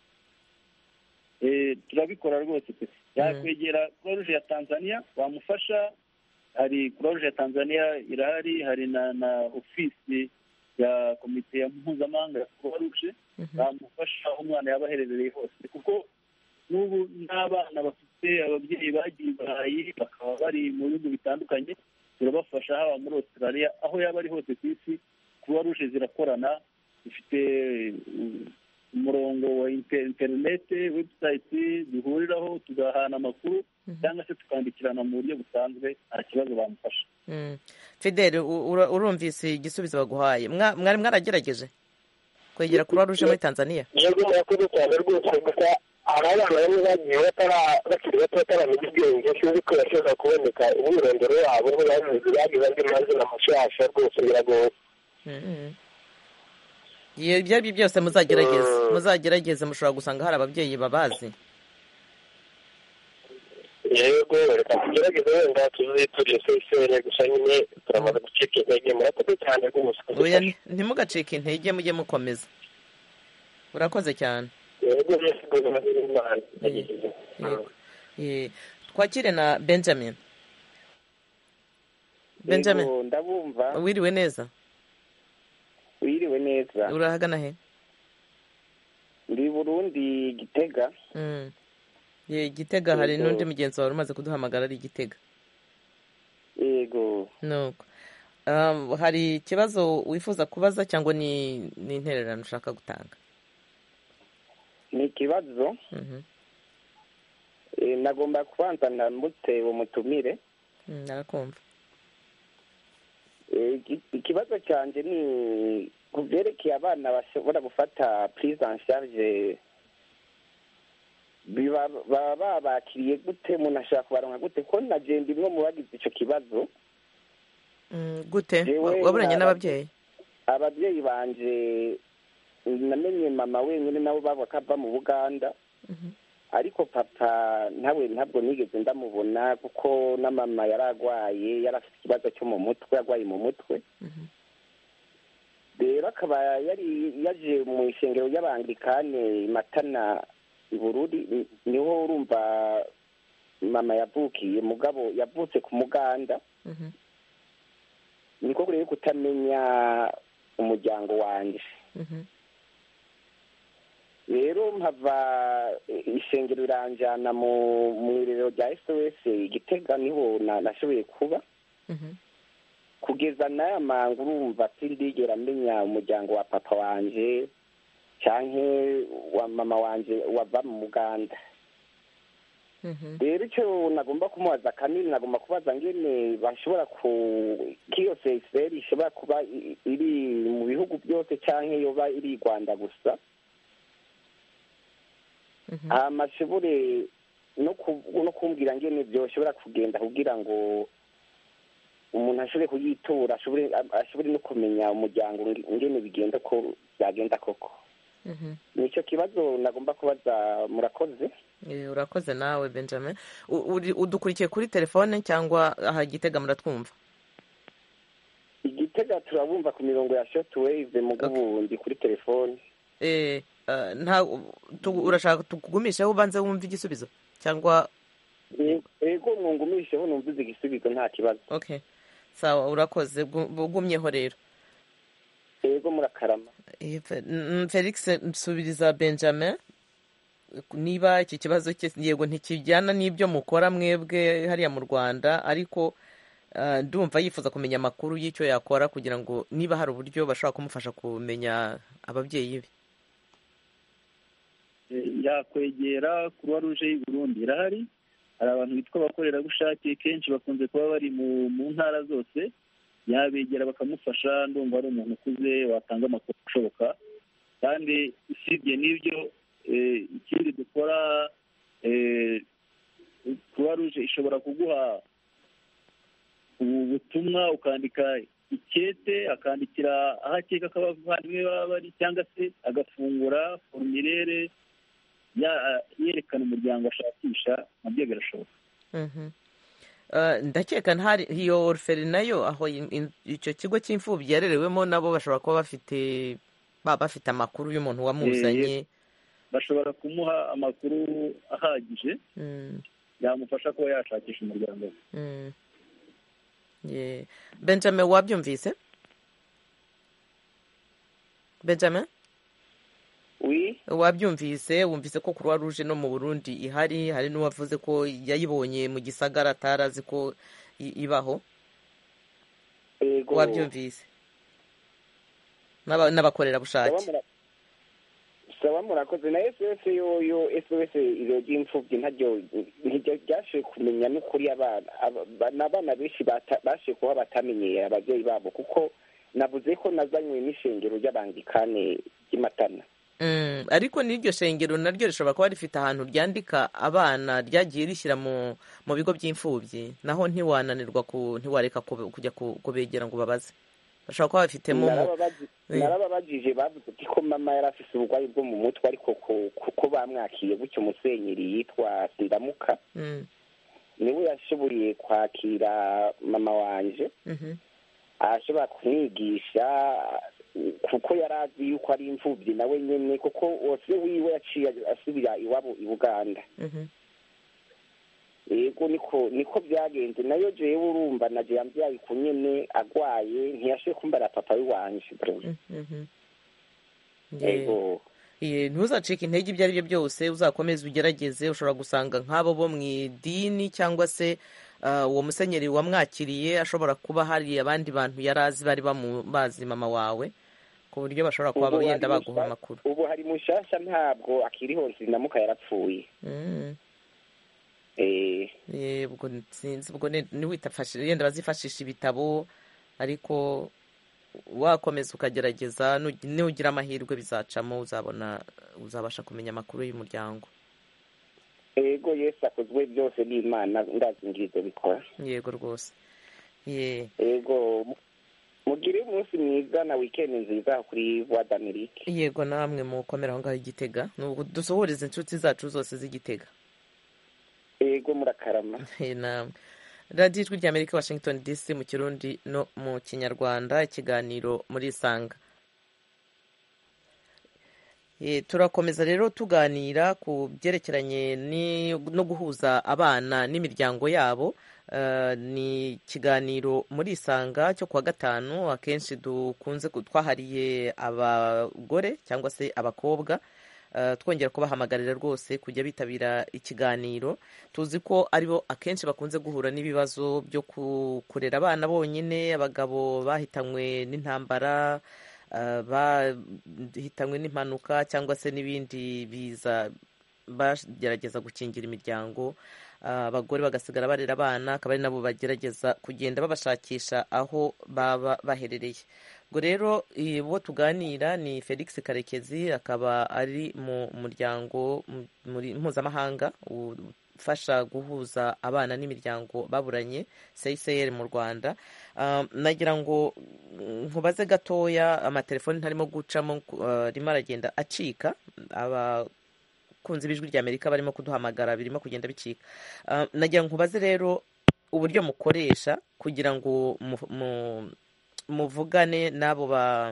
Turabikora rwose yakwegera Croix Rouge ya Tanzania bamufasha. Hari Croix Rouge ya Tanzania irahari, hari na na ofisi ya komite ya mpuzamahanga ya Croix Rouge bamufasha umwana yaba aherereye hose kuko n'ubu n'abana bafite ababyeyi bagiye Burayi bakaba bari mu bihugu bitandukanye turabafasha haba muri Australia aho yaba ari hose ku isi. Croix Rouge zirakorana zifite umurongo wa internet website duhuriraho tugahana amakuru cyangwa se tukandikirana mu buryo busanzwe nta kibazo bamufasha. Fidel urumvise igisubizo baguhaye mwari mwaragerageje kwegera Croix Rouge muri Tanzania? Yego murakoze cyane rwose gusa hari abana bamwe bagiye bakiri bato bataramenya ubwenge sinzi ko bashobora kuboneka imyirondoro yabo bagize bagize andi mazina mashasha rwose biragoye. ibyo ari byo byose muzagerageze muzagerageze mushobora gusanga hari ababyeyi babazi. yego reka tugerageze wenda tuzituriye sesere gusa nyine turamaze gucika intege murakoze cyane rwose. oya ntimugacike intege mujye mukomeza. urakoze cyane. twakire na benjamin. benjamin ndabumva. wiriwe neza. wiriwe neza. urahagana he? ndi Burundi Gitega. ye Gitega hari n'undi mugenzi wawe umaze kuduhamagara ari Gitega. yego. nuko hari ikibazo wifuza kubaza cyangwa ni ni intererano ushaka gutanga? ni ikibazo. nagomba kubanza ndamutse umutumire. narakumva. ikibazo cyanjye ni ku byerekeye abana bashobora gufata prise en charge baba babakiriye gute, umuntu ashaka kubaronka gute ko nagenda imwe mu bagize icyo kibazo. gute waburanye n'ababyeyi? ababyeyi banje namenye mama wenyine nabo babakava mu Buganda, ariko papa ntawe ntabwo nigeze ndamubona kuko na mama yaragwaye yarafite ikibazo cyo mu mutwe, yagwaye mu mutwe. rero akaba yari yaje mu ishengero y'Abanglikane Matana i Bururi, niho urumva mama yavukiye, mugabo yavutse ku Muganda. niko kure kutamenya umuryango wanje. rero mpava ishengero iranjana mu mwirero rya S O S Gitega, niho nashoboye kuba kugeza n'aya mangu urumva sindigera menya umuryango wa papa wanje canke wa mama wanje wava mu Muganda. rero icyo nagomba kumubaza kanini, nagomba kubaza ngene bashobora ku kiyo seseri ishobora kuba iri mu bihugu byose canke yoba iri i Rwanda gusa. amashobore no kumbwira ngene byoshobora kugenda kugira ngo umuntu ashobore kuyitura, ashobore no kumenya umuryango ngene bigenda ko byagenda koko. nicyo kibazo nagomba kubaza. murakoze. urakoze nawe Benjamin. udukurikiye kuri telefone cyangwa aha Gitega muratwumva? Igitega turabumva ku mirongo ya shortwave mu gubundi kuri telefone. eh nta urashaka tukugumisheho ubanze wumva igisubizo cyangwa? yego mwungumisheho numvize igisubizo nta kibazo. okay sawa urakoze bugumyeho rero. yego murakarama. Felix nsubiriza Benjamin niba iki kibazo cye yego ntikijyana n'ibyo mukora mwebwe hariya mu Rwanda, ariko ndumva yifuza kumenya amakuru y'icyo yakora kugira ngo niba hari uburyo bashobora kumufasha kumenya ababyeyi be. yakwegera Croix Rouge y'u Burundi irahari. hari abantu bitwa abakorerabushake kenshi bakunze kuba bari mu ntara zose, yabegera bakamufasha. ndumva ari umuntu ukuze watanga amakuru ashoboka. kandi usibye n'ibyo ikindi dukora, Croix Rouge ishobora kuguha ubutumwa ukandika ikete, akandikira aho akeka ko abavandimwe baba bari, cyangwa se agafungura formulaire yerekana umuryango ashakisha. nabyo birashoboka. ndakeka ntari iyo orpheline nayo aho icyo kigo cy'imfubyi yarerewemo nabo bashobora kuba bafite bafite amakuru y'umuntu wamuzanye. bashobora kumuha amakuru ahagije yamufasha kuba yashakisha umuryango we. Benjamin wabyumvise? Benjamin oui wabyumvise? wumvise ko Croix Rouge no mu Burundi ihari? hari n'uwavuze ko yayibonye mu Gisagara atarazi ko ibaho. wabyumvise? n'abakorerabushake. saba murakoze. na S O S yo yo S O S iro ry'imfubyi ntaryo ryashoboye kumenya n'ukuri abana n'abana benshi bashoboye kuba batamenyera ababyeyi babo, kuko navuze ko nazanywe n'ishengero ry'Abanglikane ry'Imatana. ariko n'iryo shengero naryo rishobora kuba rifite ahantu ryandika abana ryagiye rishyira mu bigo by'imfubyi, naho ntiwananirwa ntiwareka kujya kubegera ngo babaze, bashobora kuba bafitemo. narababajije bavuze ko mama yari afite uburwayi bwo mu mutwe, ariko kuko bamwakiye gutyo musenyeri yitwa Sindamuka niwe yashoboye kwakira mama wanje, ashobora kumwigisha kuko yari azi yuko ari imfubyi nawe nyine, kuko wose wiwe yaciye asubira iwabo i Buganda. yego niko niko byagenze. nayo jewe urumva naje yambyaye ku nyene agwaye, ntiyashoboye kumbara papa w'iwanje. yego ntuzacike intege, ibyo ari byo byose uzakomeza ugerageze. ushobora gusanga nk'abo bo mu idini cyangwa se uwo musenyeri wamwakiriye ashobora kuba hari abandi bantu yari azi bari bazi mama wawe, ku buryo bashobora kuba bagenda baguha amakuru. ubu hari mushasha ntabwo akiriho, Sindamuka yarapfuye. ubwo sinzi, ubwo niwitafashe yenda bazifashisha ibitabo, ariko wakomeza ukagerageza, nugira amahirwe bizacamo, uzabona uzabasha kumenya amakuru y'umuryango. yego Yesu akozwe byose n'Imana, ndazingirizo bikora. yego rwose. yego mugire umunsi mwiza na weekend nziza kuri Voix d'Amerique. yego namwe mukomera aho ngaho i Gitega, dusohoreze inshuti zacu zose z'Igitega. yego murakarama. namwe radiyo ijwi rya Amerika, Washington D C, mu Kirundi no mu Kinyarwanda, ikiganiro muri Isanga. turakomeza rero tuganira ku byerekeranye no guhuza abana n'imiryango yabo. ni ikiganiro muri Isanga cyo kuwa gatanu, akenshi dukunze twahariye abagore cyangwa se abakobwa, twongera kubahamagarira rwose kujya bitabira ikiganiro. tuzi ko aribo akenshi bakunze guhura n'ibibazo byo kurera abana bonyine, abagabo bahitanywe n'intambara, bahitanywe n'impanuka cyangwa se n'ibindi biza, bagerageza gukingira imiryango, abagore bagasigara barera abana, akaba ari nabo bagerageza kugenda babashakisha aho baba baherereye. ubwo rero bo tuganira ni Felix Karekezi, akaba ari mu muryango mpuzamahanga ufasha guhuza abana n'imiryango baburanye, C I C R mu Rwanda. nagira ngo nkubaze gatoya, amatelefoni ntarimo gucamo, arimo aragenda acika, abakunzi b'ijwi rya Amerika barimo kuduhamagara birimo kugenda bicika. nagira ngo nkubaze rero uburyo mukoresha kugira ngo muvugane n'abo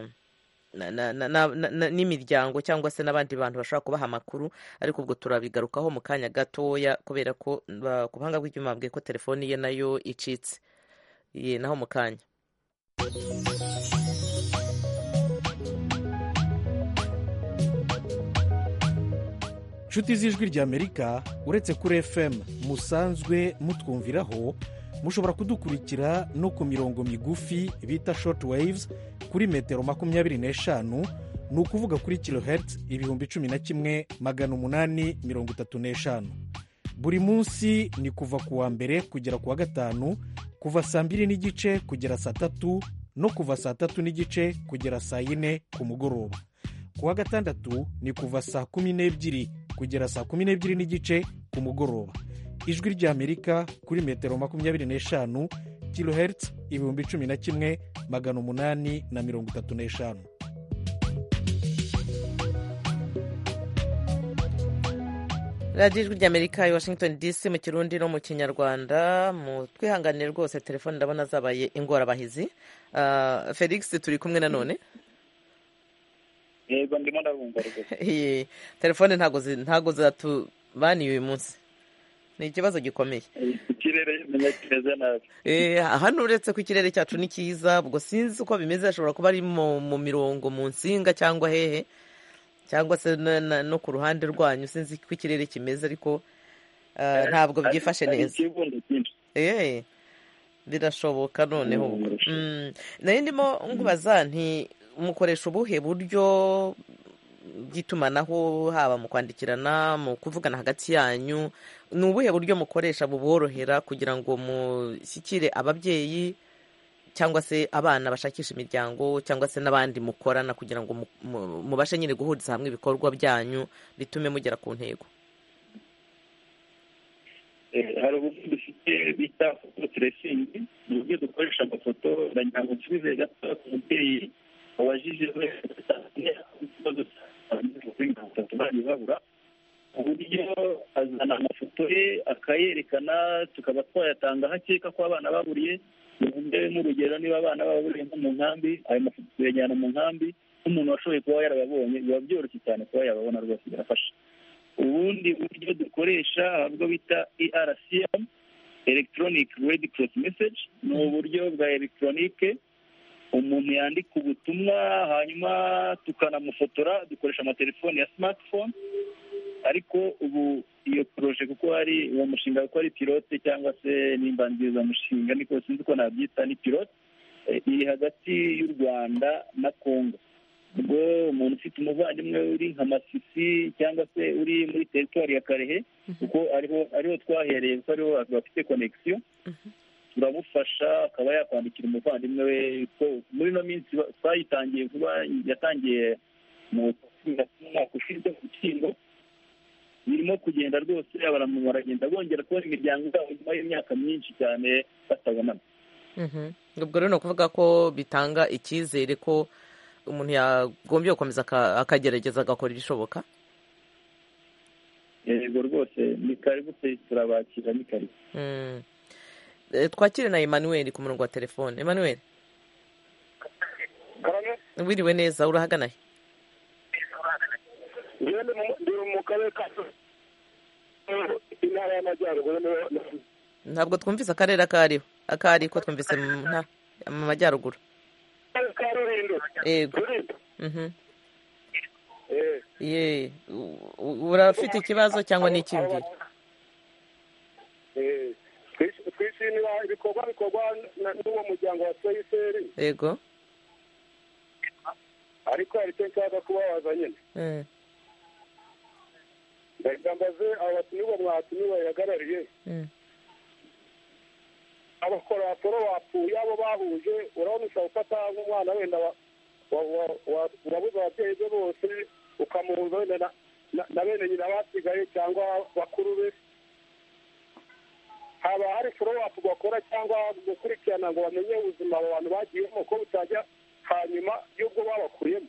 n'imiryango cyangwa se n'abandi bantu bashobora kubaha amakuru, ariko ubwo turabigarukaho mu kanya gatoya, kubera ko ku buhanga bw'ibyuma babwiye ko telefoni ye nayo icitse. ye naho mu kanya. inshuti z'ijwi rya Amerika, uretse kuri F M musanzwe mutwumviraho, mushobora kudukurikira no ku mirongo migufi bita short waves kuri metero makumyabiri n'eshanu, ni ukuvuga kuri kilohertz ibihumbi cumi na kimwe magana umunani mirongo itatu n'eshanu. buri munsi ni kuva ku wa mbere kugera ku wa gatanu, kuva saa mbiri n'igice kugera saa tatu, no kuva saa tatu n'igice kugera saa yine ku mugoroba. ku wa gatandatu ni kuva saa kumi n'ebyiri kugera saa kumi n'ebyiri n'igice ku mugoroba. ijwi ry'Amerika kuri metero makumyabiri n'eshanu, kilohertz ibihumbi cumi na kimwe magana umunani na mirongo itatu n'eshanu. radiyo ijwi ry'Amerika i Washington D C mu Kirundi no mu Kinyarwanda. mu twihanganire rwose, telefone ndabona zabaye ingorabahizi. uh, Felix turi kumwe nanone. yego ndimo ndabumva rwose. telefone ntago ntago zatubaniye uyu munsi, ni ikibazo gikomeye. ikirere kimeze nabi. eh hano uretse ko ikirere cyacu ni cyiza, ubwo sinzi uko bimeze, ashobora kuba ari mu mirongo mu nsinga cyangwa hehe, cyangwa se no ku ruhande rwanyu, sinzi ko ikirere kimeze, ariko ntabwo byifashe neza. eh birashoboka noneho. nayo ndimo nkubaza nti mukoresha ubuhe buryo bw'itumanaho, haba mu kwandikirana, mu kuvugana hagati yanyu? ni ubuhe buryo mukoresha buborohera kugira ngo mushyikire ababyeyi cyangwa se abana bashakisha imiryango cyangwa se n'abandi mukorana kugira ngo mubashe nyine guhuriza hamwe ibikorwa byanyu bitume mugera ku ntego? hari uburyo dufite bita foto teresingi, ni uburyo dukoresha amafoto. ndagira ngo nsubize gato ku mubyeyi wabajije wese ikibazo kuri mirongo itatu bagiye babura, uburyo azana amafoto ye akayerekana, tukaba twayatanga hakeka ko abana baburiye. bivuge nk'urugero, niba abana baburiye nko mu nkambi, ayo mafoto tuyajyana mu nkambi, nk'umuntu washoboye kuba yarababonye biba byoroshye cyane kuba yababona, rwose birafasha. ubundi buryo dukoresha ubwo bita E R C M, electronic red cross message, ni uburyo bwa elegitoronike umuntu yandika ubutumwa hanyuma tukanamufotora, dukoresha amatelefoni ya smartphone. ariko ubu iyo poroje kuko hari uwo mushinga kuko ari pilote cyangwa se n'imbanziriza mushinga, niko sinzi ko nabyita, ni pilote iri hagati y'u Rwanda na Congo. ubwo umuntu ufite umuvandimwe uri nka Masisi cyangwa se uri muri teritwari ya Karehe, kuko ariho ariho twahereye, kuko ariho bafite connection, turamufasha akaba yakwandikira umuvandimwe we. muri ino minsi twayitangiye vuba, yatangiye mu mwaka ushize ku Kingo, birimo kugenda rwose, abantu baragenda bongera kubona imiryango yabo nyuma y'imyaka myinshi cyane batabonana. ubwo rero ni ukuvuga ko bitanga icyizere ko umuntu yagombye gukomeza akagerageza agakora ibishoboka. yego rwose, ni karibu pe, turabakira, ni karibu. twakire na Emmanuel ku murongo wa telefone. Emmanuel, wiriwe neza, urahagana he? ndi mu karere ka intara y'amajyaruguru. ntabwo twumvise akarere akariho akari ko twumvise mu majyaruguru. yego. ye urafite ikibazo cyangwa ni ikindi? twishimira ibikorwa bikorwa n'uwo muryango wa C I C R. yego. ariko hari icyo nshaka kubabaza nyine. ndagira mbaze abo batumirwa mwatumiwe bahagarariye, abakora poro wapfuye abo bahuje, urabona ushobora gufata nk'umwana wenda urabuze ababyeyi be bose ukamuhuza wenda na bene nyina basigaye cyangwa bakuru be, haba hari poro wapu bakora cyangwa gukurikirana ngo bamenye ubuzima abo bantu bagiyemo ko butajya hanyuma y'ubwo babakuyemo.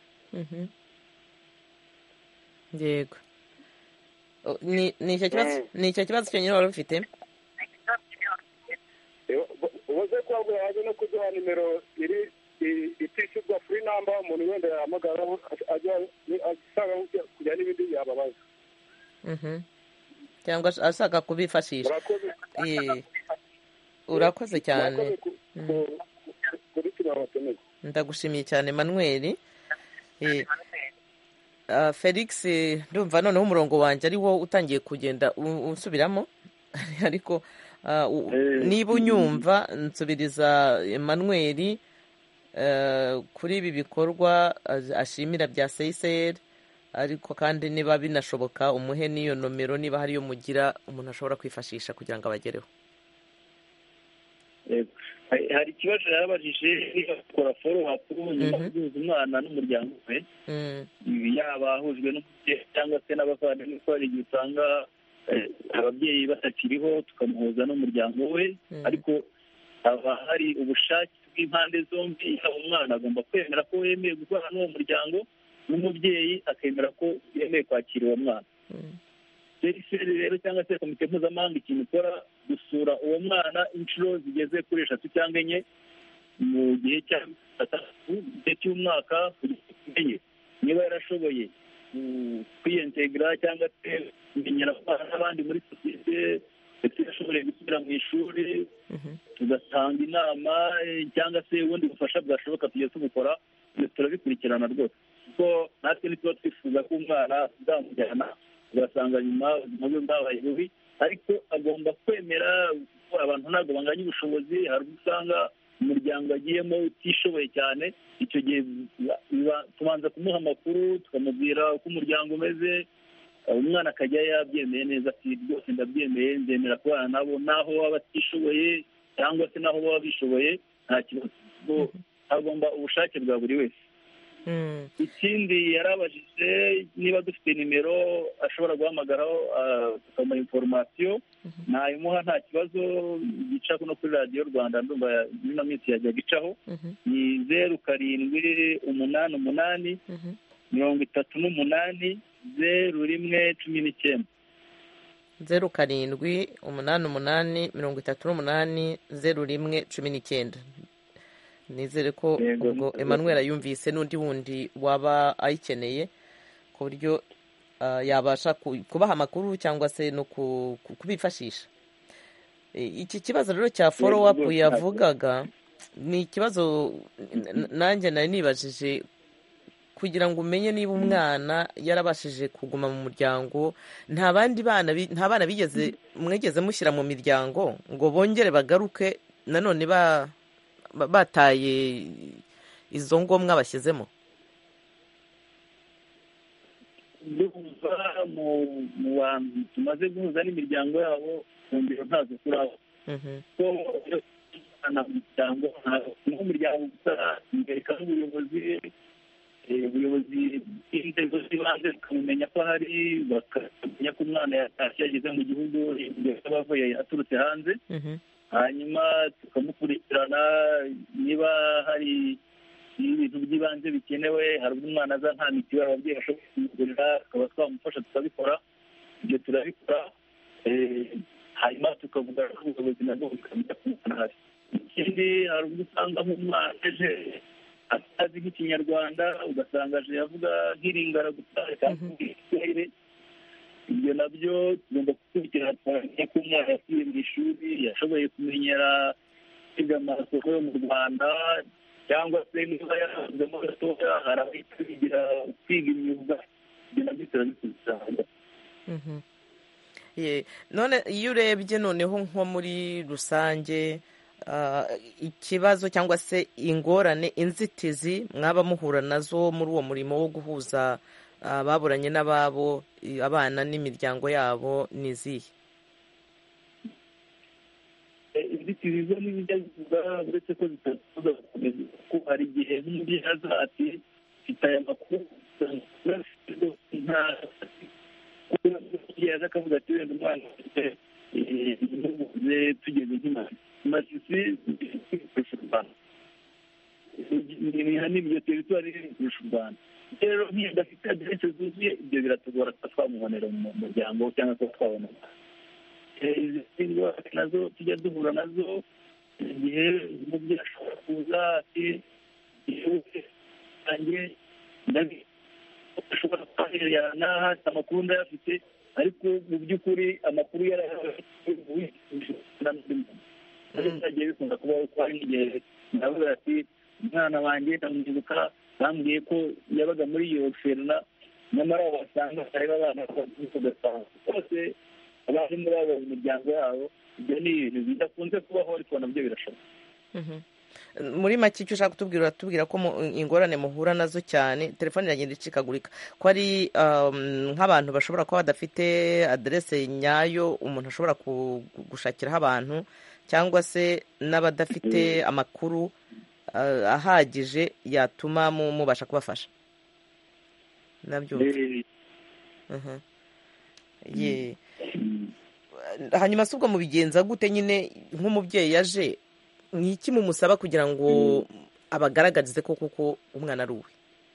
yego. ni icyo kibazo cyonyine wari ufite? ubuze kubabwira waje no kuduha nimero iri itishyurwa free number, umuntu wenda yahamagaraho ashaka kujya n'ibindi yababaza, cyangwa ashaka kubifashisha. urakoze cyane. ndagushimiye cyane Emmanuel. Felix, ndumva noneho umurongo wanjye ari wo utangiye kugenda usubiramo, ariko niba unyumva nsubiriza Emmanuel kuri ibi bikorwa ashimira bya C I C R, ariko kandi niba binashoboka umuhe n'iyo nomero niba hariyo mugira umuntu ashobora kwifashisha kugira ngo abagereho. hari ikibazo yabajije niba akora foro wapu nyuma yo guhuza umwana n'umuryango we, yaba ahujwe n'umubyeyi cyangwa se n'abavandimwe, ko hari igihe usanga ababyeyi batakiriho tukamuhuza n'umuryango we, ariko haba hari ubushake bw'impande zombi. yaba umwana agomba kwemera ko yemeye gukorana n'uwo muryango, n'umubyeyi akemera ko yemeye kwakira uwo mwana. C I C R rero cyangwa se komite mpuzamahanga ikintu ikora, gusura uwo mwana inshuro zigeze kuri eshatu cyangwa enye mu gihe cya gatatu igihe cy'umwaka, kugira ngo tumenye niba yarashoboye kwiyentegara cyangwa se kumenyera n'abandi muri sosiyete, ndetse yashoboye gusubira mu ishuri, tugatanga inama cyangwa se ubundi bufasha bwashoboka tujya tubukora, turabikurikirana rwose, kuko natwe ntituba twifuza ko umwana tuzamujyana ugasanga nyuma ubuzima bwe bwabaye bubi, ariko agomba kwemera ko abantu ntabwo banganya ubushobozi. hari ubwo usanga umuryango agiyemo utishoboye cyane, icyo gihe tubanza kumuha amakuru tukamubwira uko umuryango umeze, umwana akajya yabyemeye neza, ati rwose ndabyemeye, nzemera kubana nabo, naho baba batishoboye cyangwa se naho baba bishoboye, nta kibazo hagomba ubushake bwa buri wese. ikindi yarabajije niba dufite nimero ashobora guhamagaraho tukamuha inforomasiyo, nayimuha nta kibazo, gica no kuri radiyo rwanda ndumva ino minsi yajyaga icaho, ni zeru karindwi umunani umunani mirongo itatu n'umunani zeru rimwe cumi n'icyenda. zeru karindwi umunani umunani mirongo itatu n'umunani zeru rimwe cumi n'icyenda. nizere ko ubwo Emmanuel yumvise n'undi wundi waba ayikeneye ku buryo yabasha kubaha amakuru cyangwa se no kubifashisha. Iki kibazo rero cya follow up yavugaga ni ikibazo nanjye nari nibajije, kugira ngo umenye niba umwana yarabashije kuguma mu muryango. nta bandi bana nta bana bigeze mwegeze mushyira mu miryango ngo bongere bagaruke nanone ba bataye izo ngombwa bashyizemo. duhuza mu bantu tumaze guhuza n'imiryango yabo kumbiro ntazo turaho ko umuryango n'umuryango gusa imbereka n'ubuyobozi ubuyobozi bw'inzego z'ibanze bukamumenya ko hari, bakamenya ko umwana yatashye yageze mu gihugu abavuye aturutse hanze, hanyuma tukamukurikirana niba hari ibintu by'ibanze bikenewe, hari umwana aza nta mitiweli ababyeyi bashobora kumugurira tukaba twamufasha tukabikora, ibyo turabikora, hanyuma tukavuga ko ubuyobozi nabwo bukamenya ko umwana ahari. ikindi hari ubwo usanga nk'umwana aje atazi nk'ikinyarwanda, ugasanga aje yavuga nk'iringara gusa cyangwa igiswahili, ibyo nabyo tugomba gukurikirana tukamenya ko umwana yasubiye mu ishuri, yashoboye kumenyera kwiga amasoko yo mu Rwanda, cyangwa se niba yarahuzemo gatoya hari abahita bigira kwiga imyuga, ibyo nabyo turabikurikirana. none iyo urebye noneho nko muri rusange ikibazo cyangwa se ingorane, inzitizi mwaba muhura nazo muri uwo murimo wo guhuza ababuranye n'ababo, abana n'imiryango yabo ni izihe? inzitizi zo n'ibijya bivuga uretse ko zitaza gukomeza, kuko hari igihe nk'umubyeyi aza ati mfite aya makuru, yaza akavuga ati wenda umwana afite imubuze tugeze nk'imazi masisi kurusha u Rwanda, ni n'ibyo teritwari iri kurusha u Rwanda. rero nk'iyo adafite aderese zuzuye ibyo biratugora kuba twamubonera mu muryango cyangwa kuba twabona. izi ndwara nazo tujya duhura nazo, igihe umubyeyi ashobora kuza ati igihugu cyanjye ashobora kubaherera n'aha amakuru ndayafite, ariko mu by'ukuri amakuru yaragiye bikunda kubaho ko hari n'igihe ndavuga ati umwana wanjye ndamwibuka bambwiye ko yabaga muri iyo ferina, nyamara wasanga harimo abana ugasanga bose abarimu babo mu miryango yabo. ibyo ni ibintu bidakunze kubaho ariko nabyo birashoboka. muri make icyo ushaka kutubwira, uratubwira ko ingorane muhura nazo cyane, telefone iragenda icikagurika, ko ari nk'abantu bashobora kuba badafite aderese nyayo umuntu ashobora gushakiraho abantu, cyangwa se n'abadafite amakuru ahagije yatuma mubasha kubafasha. nabyo hanyuma si ubwo mubigenza gute nyine nk'umubyeyi yaje, ni iki mumusaba kugira ngo abagaragarize ko kuko umwana ari uwe?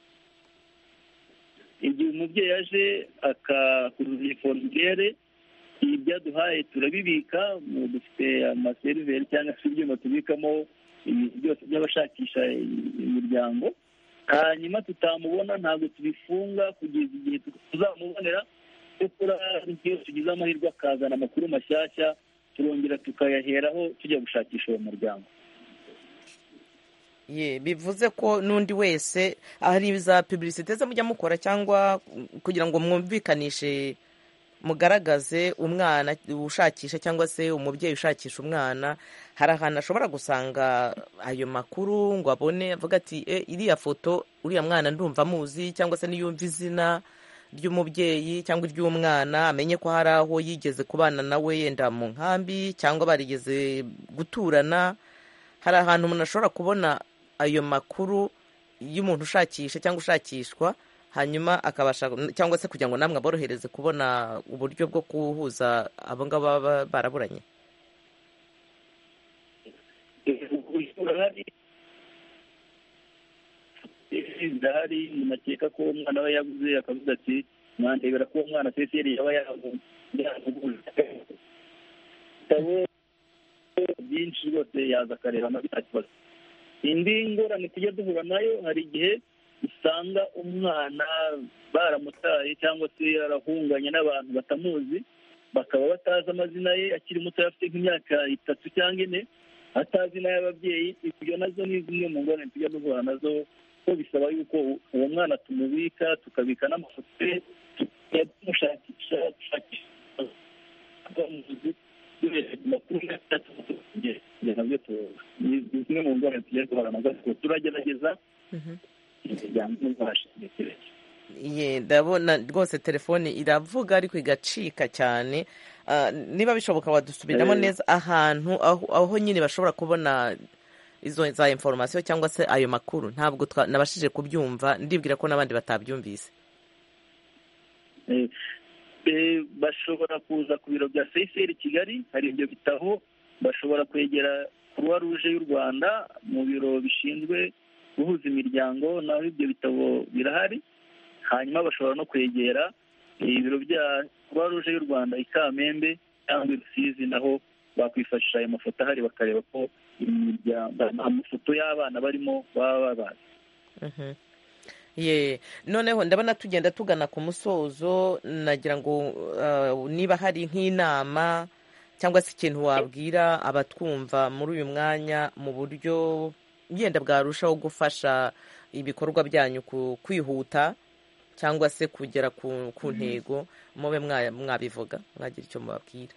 igihe umubyeyi yaje akakuzuza foromere, ibyaduhaye turabibika, dufite amaseriveri cyangwa se ibyuma tubikamo ibintu byose by'abashakisha imiryango, hanyuma tutamubona ntabwo tubifunga kugeza igihe tuzamubonera. dukora iyo tugize amahirwe akazana amakuru mashyashya, turongera tukayaheraho tujya gushakisha uwo muryango. ye bivuze ko n'undi wese hari za publicité ze mujya mukora, cyangwa kugira ngo mwumvikanishe mugaragaze umwana ushakisha cyangwa se umubyeyi ushakisha umwana, hari ahantu ashobora gusanga ayo makuru ngo abone avuga ati e iriya foto uriya mwana ndumva muzi, cyangwa se niyumva izina ry'umubyeyi cyangwa iry'umwana amenye ko hari aho yigeze kubana nawe yenda mu nkambi, cyangwa barigeze guturana, hari ahantu umuntu ashobora kubona ayo makuru y'umuntu ushakisha cyangwa ushakishwa hanyuma akabasha cyangwa se kugira ngo namwe aborohereze kubona uburyo bwo guhuza abo ngabo baba baraburanye? ndahari umuntu akeka ko umwana we yaguze akavuga ati mwandebera ko umwana seseri yaba yaguze byinshi rwose yaza akareba nta kibazo. Indi ngorane tujya duhura nayo, hari igihe usanga umwana baramutaye cyangwa se yarahunganye n'abantu batamuzi, bakaba batazi amazina ye, akiri muto afite nk'imyaka itatu cyangwa ine, atazi n'ay'ababyeyi. Ibyo nazo ni zimwe mu ngorane tujya duhura nazo, ko bisaba yuko uwo mwana tumubika, tukabika n'amafoto ye, tumushakisha dushakisha zimwe mu ngorane tujya duhura nazo, turagerageza ye ndabona rwose telefone iravuga ariko igacika cyane. Niba bishoboka wadusubiramo neza ahantu aho nyine bashobora kubona izo za information cyangwa se ayo makuru? Ntabwo nabashije kubyumva, ndibwira ko n'abandi batabyumvise. Bashobora kuza ku biro bya C S R Kigali, hari ibyo bitabo. Bashobora kwegera Croix Rouge y'u Rwanda mu biro bishinzwe guhuza imiryango, naho ibyo bitabo birahari. Hanyuma bashobora no kwegera ibiro bya Croix Rouge y'u Rwanda i Kamembe cyangwa i Rusizi, naho bakwifashisha ayo mafoto ahari bakareba ko amafoto y'abana barimo baba babazi. ye noneho ndabona tugenda tugana ku musozo, nagira ngo niba hari nk'inama cyangwa se ikintu wabwira abatwumva muri uyu mwanya mu buryo yenda bwarushaho gufasha ibikorwa byanyu kwihuta cyangwa se kugera ku ntego, mube mwabivuga, mwagira icyo mubabwira.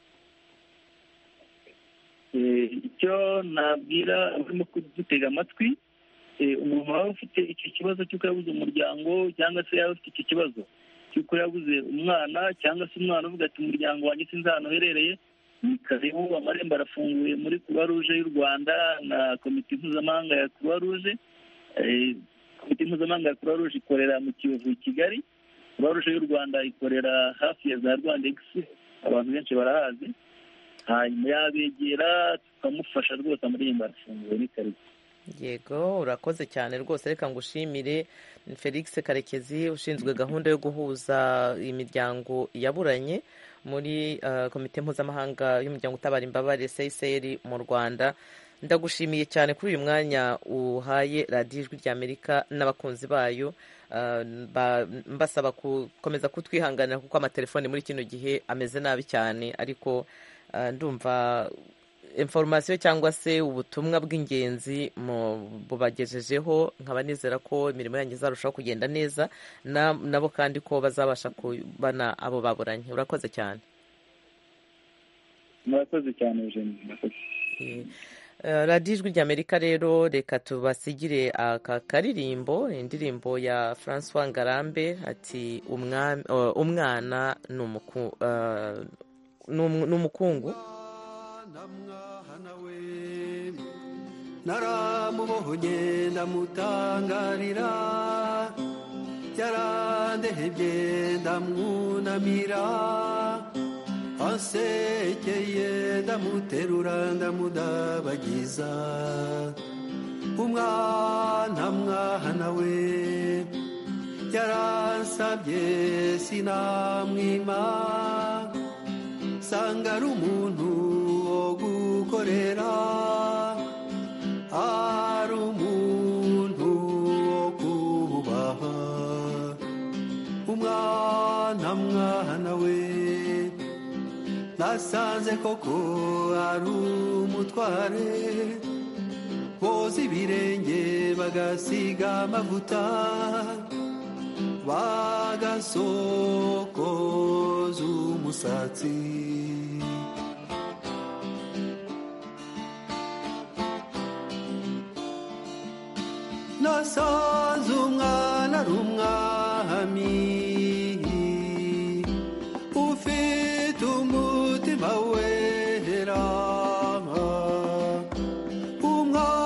icyo nabwira urimo kudutega amatwi, umuntu waba ufite icyo kibazo cy'uko yabuze umuryango, cyangwa se yaba ufite icyo kibazo cy'uko yabuze umwana, cyangwa se umwana uvuga ati umuryango wanjye sinzi ahantu uherereye, ni karibu, amarembo arafunguye muri Croix Rouge y'u Rwanda na komite mpuzamahanga ya Croix Rouge. Komite mpuzamahanga ya Croix Rouge ikorera mu Kiyovu i Kigali, Croix Rouge y'u Rwanda ikorera hafi ya za Rwandex, abantu benshi barahazi. Hanyuma yabegera tukamufasha rwose, amarembo arafunguye, ni karibu. Yego, urakoze cyane rwose. Reka ngushimire Felix Karekezi, ushinzwe gahunda yo guhuza imiryango yaburanye muri uh, komite mpuzamahanga y'umuryango utabara imbabare C S R mu Rwanda. Ndagushimiye cyane kuri uyu mwanya uhaye radiyo Ijwi ry'Amerika n'abakunzi bayo. Uh, mbasaba gukomeza kutwihanganira kuko amatelefoni muri kino gihe ameze nabi cyane, ariko uh, ndumva information cyangwa se ubutumwa bw'ingenzi bubagejejeho. Nkaba nizera ko imirimo yanyu izarushaho kugenda neza, na, nabo kandi ko bazabasha kubana abo baburanye. Urakoze cyane. Murakoze cyane Eugene. Uh, radiyo Ijwi ry'Amerika rero reka tubasigire aka karirimbo, indirimbo ya François Ngarambe ati umwana uh, umwana n'umuku uh, n'umukungu. Naramubohonye ndamutangarira, yarandehebye ndamwunamira, ansekeye ndamuterura ndamudabagiza. Umwana mwana we yaransabye sinamwima, sanga ari umuntu wo gukorera, ari umuntu wo kubaha. Umwana mwana we nasanze koko ari umutware, boza ibirenge bagasiga amavuta, bagasokoza umusatsi. Nasanze umwana ari umwami, ufite umutima wera. Umwana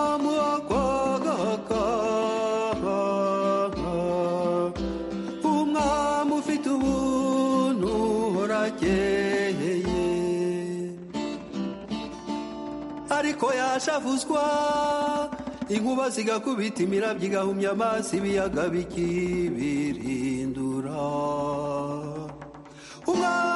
bwakeye ariko yashavuzwa inkuba zigakubita imirabyo igahumya amazi ibiyaga bikibirindura umwana